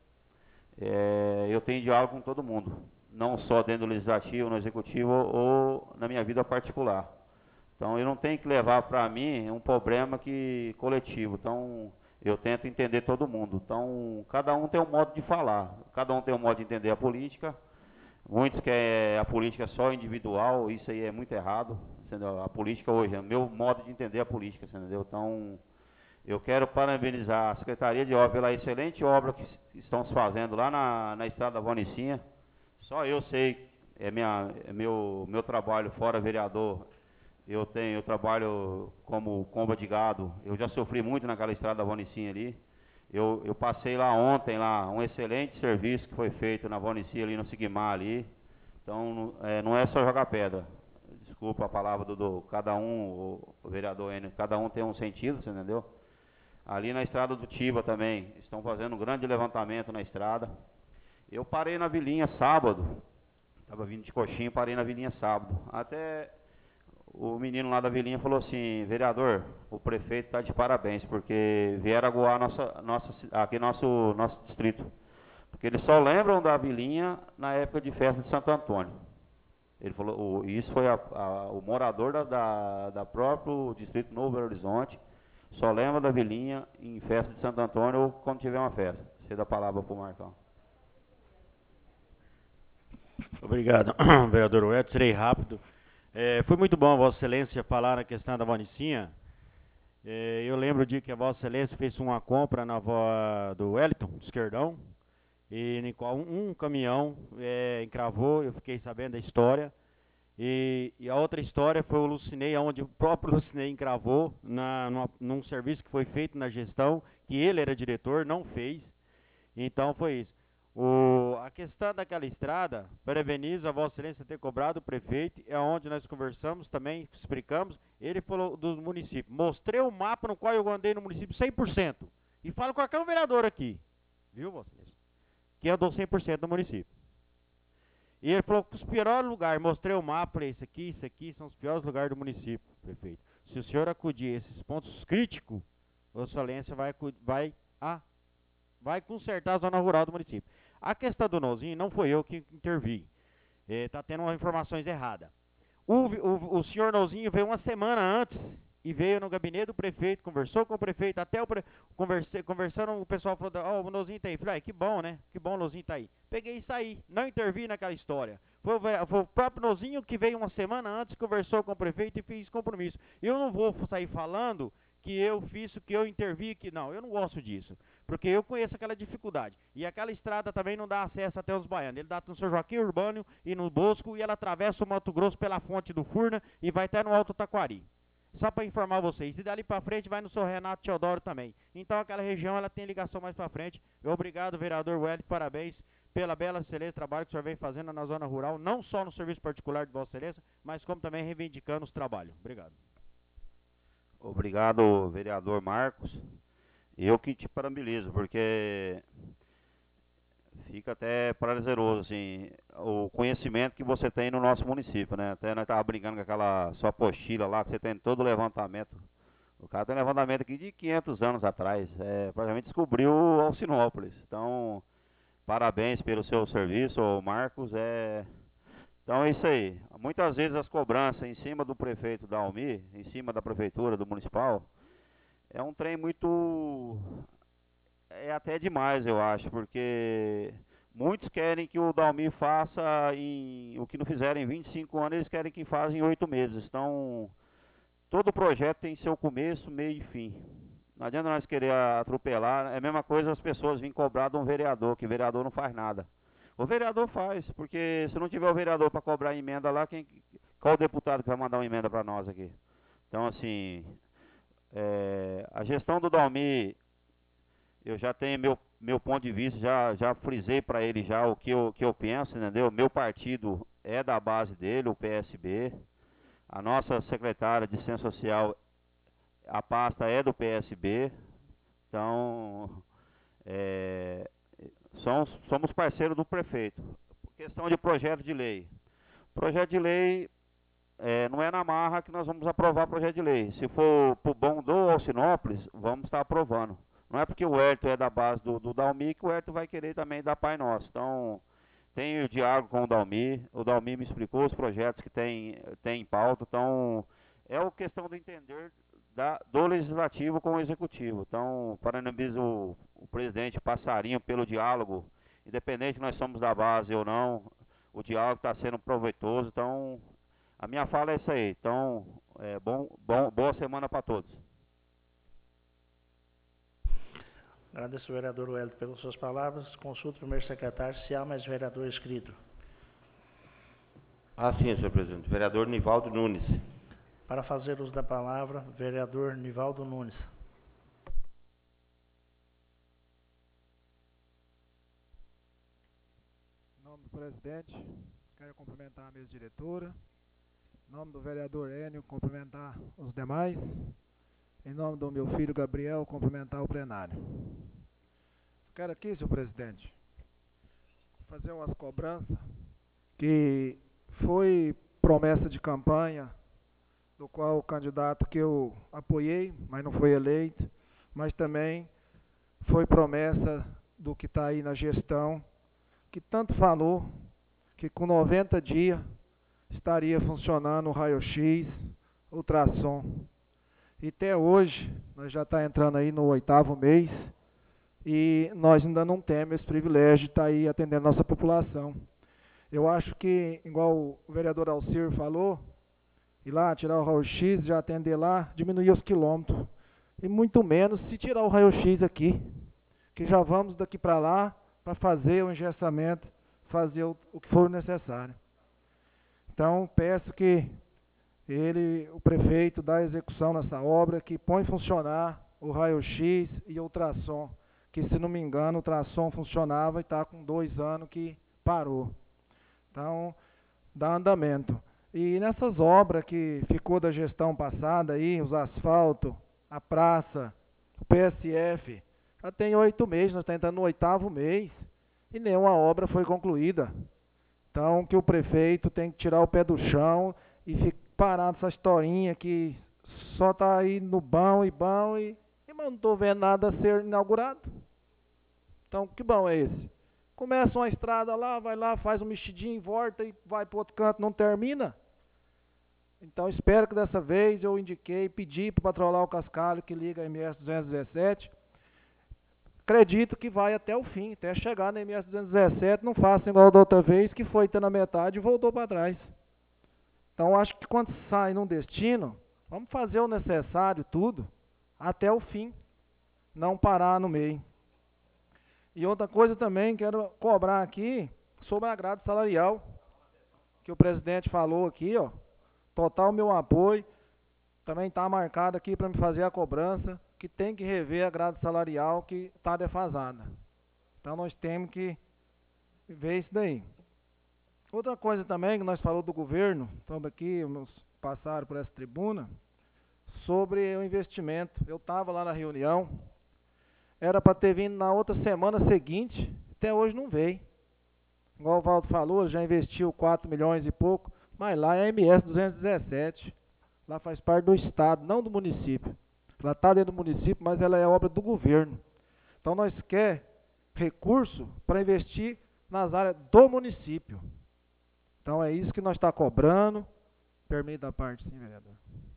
Eu tenho diálogo com todo mundo. Não só dentro do legislativo, no executivo ou na minha vida particular. Então, eu não tenho que levar para mim um problema coletivo. Então, eu tento entender todo mundo. Então, cada um tem um modo de falar. Cada um tem um modo de entender a política. Muitos querem a política só individual, isso aí é muito errado. Entendeu? A política hoje é o meu modo de entender a política, entendeu? Então, eu quero parabenizar a Secretaria de Obras pela excelente obra que estão se fazendo lá na Estrada da Vanicinha. Só eu sei, meu trabalho fora vereador, eu trabalho como comba de gado, eu já sofri muito naquela Estrada da Vanicinha ali. Eu passei lá ontem, um excelente serviço que foi feito na Vanicinha ali no Sigmar ali. Então, não é só jogar pedra. Desculpa a palavra cada um, o vereador Enio, cada um tem um sentido, você entendeu? Ali na Estrada do Tiba também, estão fazendo um grande levantamento na estrada. Eu parei na Vilinha sábado, estava vindo de coxinha, parei na Vilinha sábado. Até o menino lá da Vilinha falou assim, vereador, o prefeito está de parabéns, porque vieram aguar aqui nosso distrito. Porque eles só lembram da Vilinha na época de festa de Santo Antônio. Ele falou, isso foi o morador da próprio distrito Novo Belo Horizonte, só lembra da Vilinha em festa de Santo Antônio ou quando tiver uma festa. Você dá a palavra para o Marcão. Obrigado, vereador Wellington. Serei rápido. Foi muito bom a Vossa Excelência falar na questão da Vanicinha. Eu lembro o dia que a Vossa Excelência fez uma compra na do Wellington, do Esquerdão, e em qual um caminhão encravou, eu fiquei sabendo da história. E a outra história foi o Lucinei, onde o próprio Lucinei encravou num serviço que foi feito na gestão, que ele era diretor, não fez. Então foi isso. A questão daquela estrada, parabenizo a Vossa Excelência ter cobrado o prefeito, é onde nós conversamos também, explicamos. Ele falou do município. Mostrei o mapa no qual eu andei no município 100%. E falo com qualquer vereador aqui, viu, Vossa Excelência? Que andou 100% do município. E ele falou que os piores lugares, mostrei o mapa, falei, isso aqui são os piores lugares do município, prefeito. Se o senhor acudir a esses pontos críticos, Vossa Excelência vai consertar a zona rural do município. A questão do Nozinho não foi eu que intervi. Está tendo umas informações erradas. O senhor Nozinho veio uma semana antes e veio no gabinete do prefeito, conversou com o prefeito, até conversando, o pessoal falou, o Nozinho tá aí. Falei, que bom, né? Que bom o Nozinho tá aí. Peguei e saí, não intervi naquela história. Foi o próprio Nozinho que veio uma semana antes, conversou com o prefeito e fez compromisso. Eu não vou sair falando que eu fiz, que eu intervi, que não, eu não gosto disso. Porque eu conheço aquela dificuldade. E aquela estrada também não dá acesso até os baianos. Ele dá no São Joaquim Urbano e no Bosco, e ela atravessa o Mato Grosso pela fonte do Furna e vai até no Alto Taquari. Só para informar vocês. E dali para frente vai no São Renato Teodoro também. Então aquela região ela tem ligação mais para frente. Obrigado, vereador Wellington, parabéns pela bela excelente trabalho que o senhor vem fazendo na zona rural, não só no serviço particular de Vossa Excelência, mas como também reivindicando os trabalhos. Obrigado. Obrigado, vereador Marcos. Eu que te parabenizo, porque fica até prazeroso, assim, o conhecimento que você tem no nosso município, né? Até nós estávamos brincando com aquela sua apostila lá, que você tem todo o levantamento. O cara tem um levantamento aqui de 500 anos atrás, praticamente descobriu Alcinópolis. Então, parabéns pelo seu serviço, Marcos. Então é isso aí. Muitas vezes as cobranças em cima do prefeito da Almi, em cima da prefeitura, do municipal, é um trem muito... É até demais, eu acho, porque muitos querem que o Dalmi faça o que não fizeram em 25 anos, eles querem que faça em 8 meses. Então, todo projeto tem seu começo, meio e fim. Não adianta nós querer atropelar, é a mesma coisa as pessoas virem cobrar de um vereador, que vereador não faz nada. O vereador faz, porque se não tiver o vereador para cobrar emenda lá, qual o deputado que vai mandar uma emenda para nós aqui? Então, assim, a gestão do Dalmi, eu já tenho meu ponto de vista, já frisei para ele já o que eu penso, entendeu? Meu partido é da base dele, o PSB. A nossa secretária de Ciência Social, a pasta é do PSB. Então, somos parceiros do prefeito. Questão de projeto de lei. Projeto de lei, não é na marra que nós vamos aprovar projeto de lei. Se for para o bom do Alcinópolis, vamos estar aprovando. Não é porque o Hérito é da base do Dalmi que o Hérito vai querer também dar Pai Nosso. Então, tem o diálogo com o Dalmi me explicou os projetos que tem em pauta. Então, é uma questão de entender do Legislativo com o Executivo. Então, parabenizo o presidente Passarinho pelo diálogo, independente nós somos da base ou não, o diálogo está sendo proveitoso. Então, a minha fala é isso aí. Então, boa semana para todos. Agradeço ao vereador Wellington pelas suas palavras. Consulto o primeiro secretário se há mais vereador inscrito. Sim, senhor presidente. Vereador Nivaldo Nunes. Para fazer uso da palavra, vereador Nivaldo Nunes. Em nome do presidente, quero cumprimentar a mesa diretora. Em nome do vereador Enio, cumprimentar os demais. Em nome do meu filho Gabriel, cumprimentar o plenário. Quero aqui, senhor presidente, fazer umas cobranças que foi promessa de campanha, do qual o candidato que eu apoiei, mas não foi eleito, mas também foi promessa do que está aí na gestão, que tanto falou que com 90 dias estaria funcionando o raio-x, ultrassom. E até hoje, nós já está entrando aí no 8º mês, e nós ainda não temos esse privilégio de estar aí atendendo a nossa população. Eu acho que, igual o vereador Alcir falou, ir lá, tirar o raio-x, já atender lá, diminuir os quilômetros. E muito menos se tirar o raio-x aqui, que já vamos daqui para lá para fazer o engessamento, fazer o que for necessário. Então, peço que o prefeito, dá execução nessa obra, que põe funcionar o raio-x e o ultrassom, que, se não me engano, o ultrassom funcionava e está com 2 anos que parou. Então, dá andamento. E nessas obras que ficou da gestão passada aí, os asfaltos, a praça, o PSF, já tem 8 meses, nós estamos entrando no 8º mês, e nenhuma obra foi concluída. Então, que o prefeito tem que tirar o pé do chão e parar nessa historinha que só está aí no bom, mas não estou vendo nada ser inaugurado. Então, que bom é esse? Começa uma estrada lá, vai lá, faz um mexidinho, volta e vai para o outro canto, não termina. Então, espero que dessa vez eu pedi para patrolar o cascalho que liga a MS 217. Acredito que vai até o fim, até chegar na MS 217, não faça igual da outra vez, que foi até na metade e voltou para trás. Então, acho que quando sai num destino, vamos fazer o necessário, tudo, até o fim, não parar no meio. E outra coisa também, quero cobrar aqui sobre a grade salarial, que o presidente falou aqui, ó, total meu apoio, também está marcado aqui para me fazer a cobrança, que tem que rever a grade salarial que está defasada. Então, nós temos que ver isso daí. Outra coisa também que nós falamos do governo, estamos aqui, passaram por essa tribuna, sobre o investimento. Eu estava lá na reunião, era para ter vindo na outra semana seguinte, até hoje não veio. Igual o Valdo falou, já investiu 4 milhões e pouco, mas lá é a MS 217. Lá faz parte do Estado, não do município. Ela está dentro do município, mas ela é obra do governo. Então, nós queremos recurso para investir nas áreas do município. Então, é isso que nós estamos cobrando. Permita a parte, sim, vereador.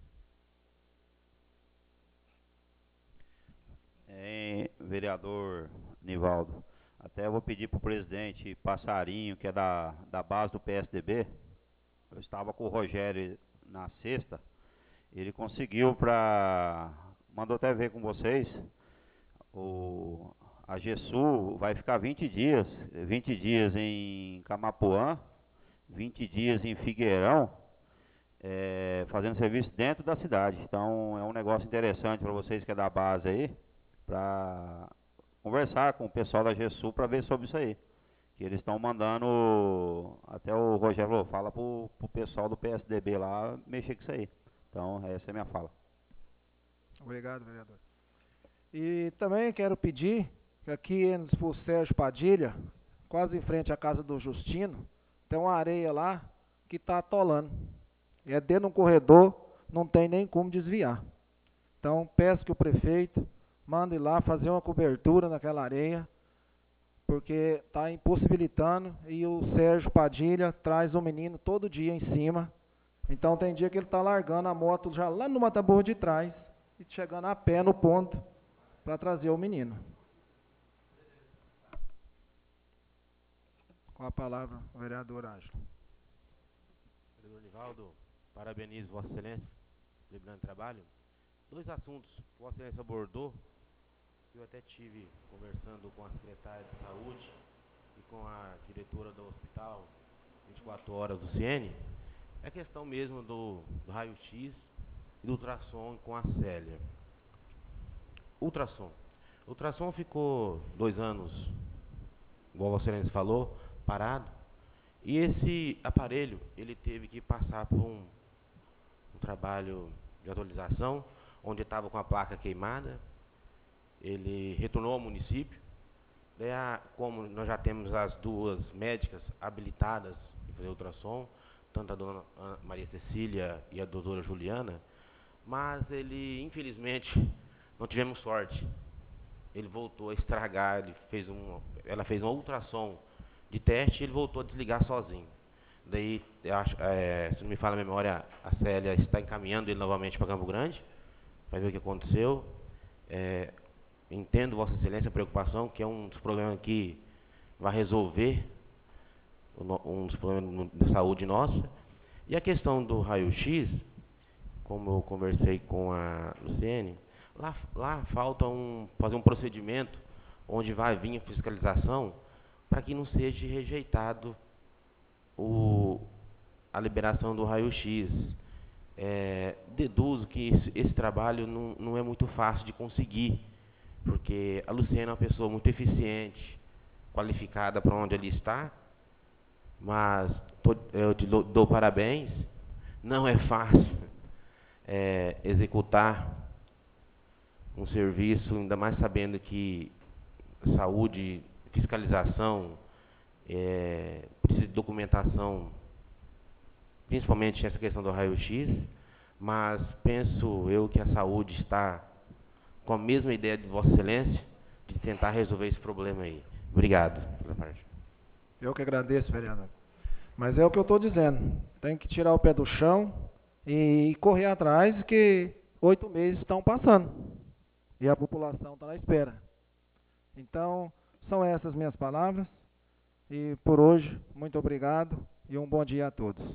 Vereador Nivaldo, até eu vou pedir para o presidente Passarinho, que é da base do PSDB, eu estava com o Rogério na sexta, ele conseguiu mandou até ver com vocês, a GESU vai ficar 20 dias em Camapuã, 20 dias em Figueirão, fazendo serviço dentro da cidade. Então é um negócio interessante para vocês que é da base aí, para conversar com o pessoal da GESU para ver sobre isso aí. Que eles estão mandando, até o Rogério falou, fala pro pessoal do PSDB lá mexer com isso aí. Então essa é a minha fala. Obrigado, vereador. E também quero pedir que aqui por Sérgio Padilha, quase em frente à casa do Justino, tem uma areia lá que está atolando. É dentro de um corredor, não tem nem como desviar. Então peço que o prefeito mande lá fazer uma cobertura naquela areia, porque está impossibilitando, e o Sérgio Padilha traz o menino todo dia em cima. Então tem dia que ele está largando a moto já lá no mata-burro de trás e chegando a pé no ponto para trazer o menino. Com a palavra, o vereador Ângelo. Vereador Nivaldo, parabenizo Vossa Excelência pelo grande trabalho. 2 assuntos que Vossa Excelência abordou, que eu até tive conversando com a secretária de Saúde e com a diretora do hospital 24 horas do CN, é a questão mesmo do raio-x e do ultrassom com a Célia. Ultrassom. O ultrassom ficou 2 anos, igual Vossa Excelência falou, parado. E esse aparelho, ele teve que passar por um trabalho de atualização, onde estava com a placa queimada. Ele retornou ao município. Daí, como nós já temos as 2 médicas habilitadas em fazer ultrassom, tanto a dona Maria Cecília e a doutora Juliana, mas ele, infelizmente, não tivemos sorte. Ele voltou a estragar, ela fez um ultrassom de teste e ele voltou a desligar sozinho. Daí, se não me falha a memória, a Célia está encaminhando ele novamente para Campo Grande, para ver o que aconteceu. Entendo Vossa Excelência a preocupação, que é um dos problemas que vai resolver um dos problemas da saúde nossa. E a questão do raio-x, como eu conversei com a Luciene, lá falta fazer um procedimento onde vai vir a fiscalização para que não seja rejeitado a liberação do raio-x. Deduzo que esse trabalho não é muito fácil de conseguir, porque a Luciene é uma pessoa muito eficiente, qualificada para onde ele está, mas eu te dou parabéns. Não é fácil executar um serviço, ainda mais sabendo que saúde, fiscalização, precisa de documentação, principalmente essa questão do raio-x, mas penso eu que a saúde está com a mesma ideia de Vossa Excelência, de tentar resolver esse problema aí. Obrigado pela parte. Eu que agradeço, vereador. Mas é o que eu estou dizendo, tem que tirar o pé do chão e correr atrás, que 8 meses estão passando e a população está na espera. Então, são essas minhas palavras, e por hoje, muito obrigado e um bom dia a todos.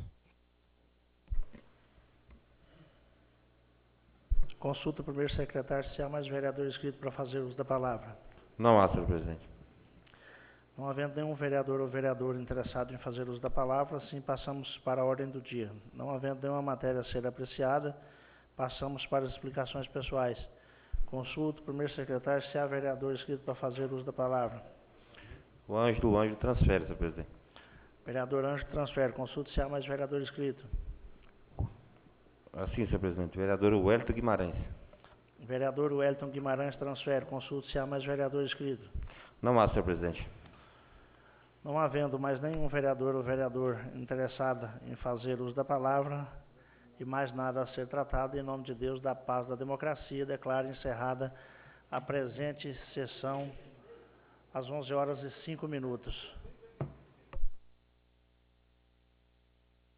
Consulta o primeiro secretário se há mais vereador inscrito para fazer uso da palavra. Não há, senhor presidente. Não havendo nenhum vereador ou vereadora interessado em fazer uso da palavra, assim passamos para a ordem do dia. Não havendo nenhuma matéria a ser apreciada, passamos para as explicações pessoais. Consulta o primeiro secretário se há vereador inscrito para fazer uso da palavra. O Ângelo transfere, senhor presidente. Vereador Ângelo transfere. Consulta se há mais vereador inscrito. Assim, senhor presidente. Vereador Wellington Guimarães. Vereador Wellington Guimarães transfere. Consulta se há mais vereador inscrito. Não há, senhor presidente. Não havendo mais nenhum vereador ou vereadora interessada em fazer uso da palavra e mais nada a ser tratado, em nome de Deus, da paz, da democracia, declaro encerrada a presente sessão às 11h05.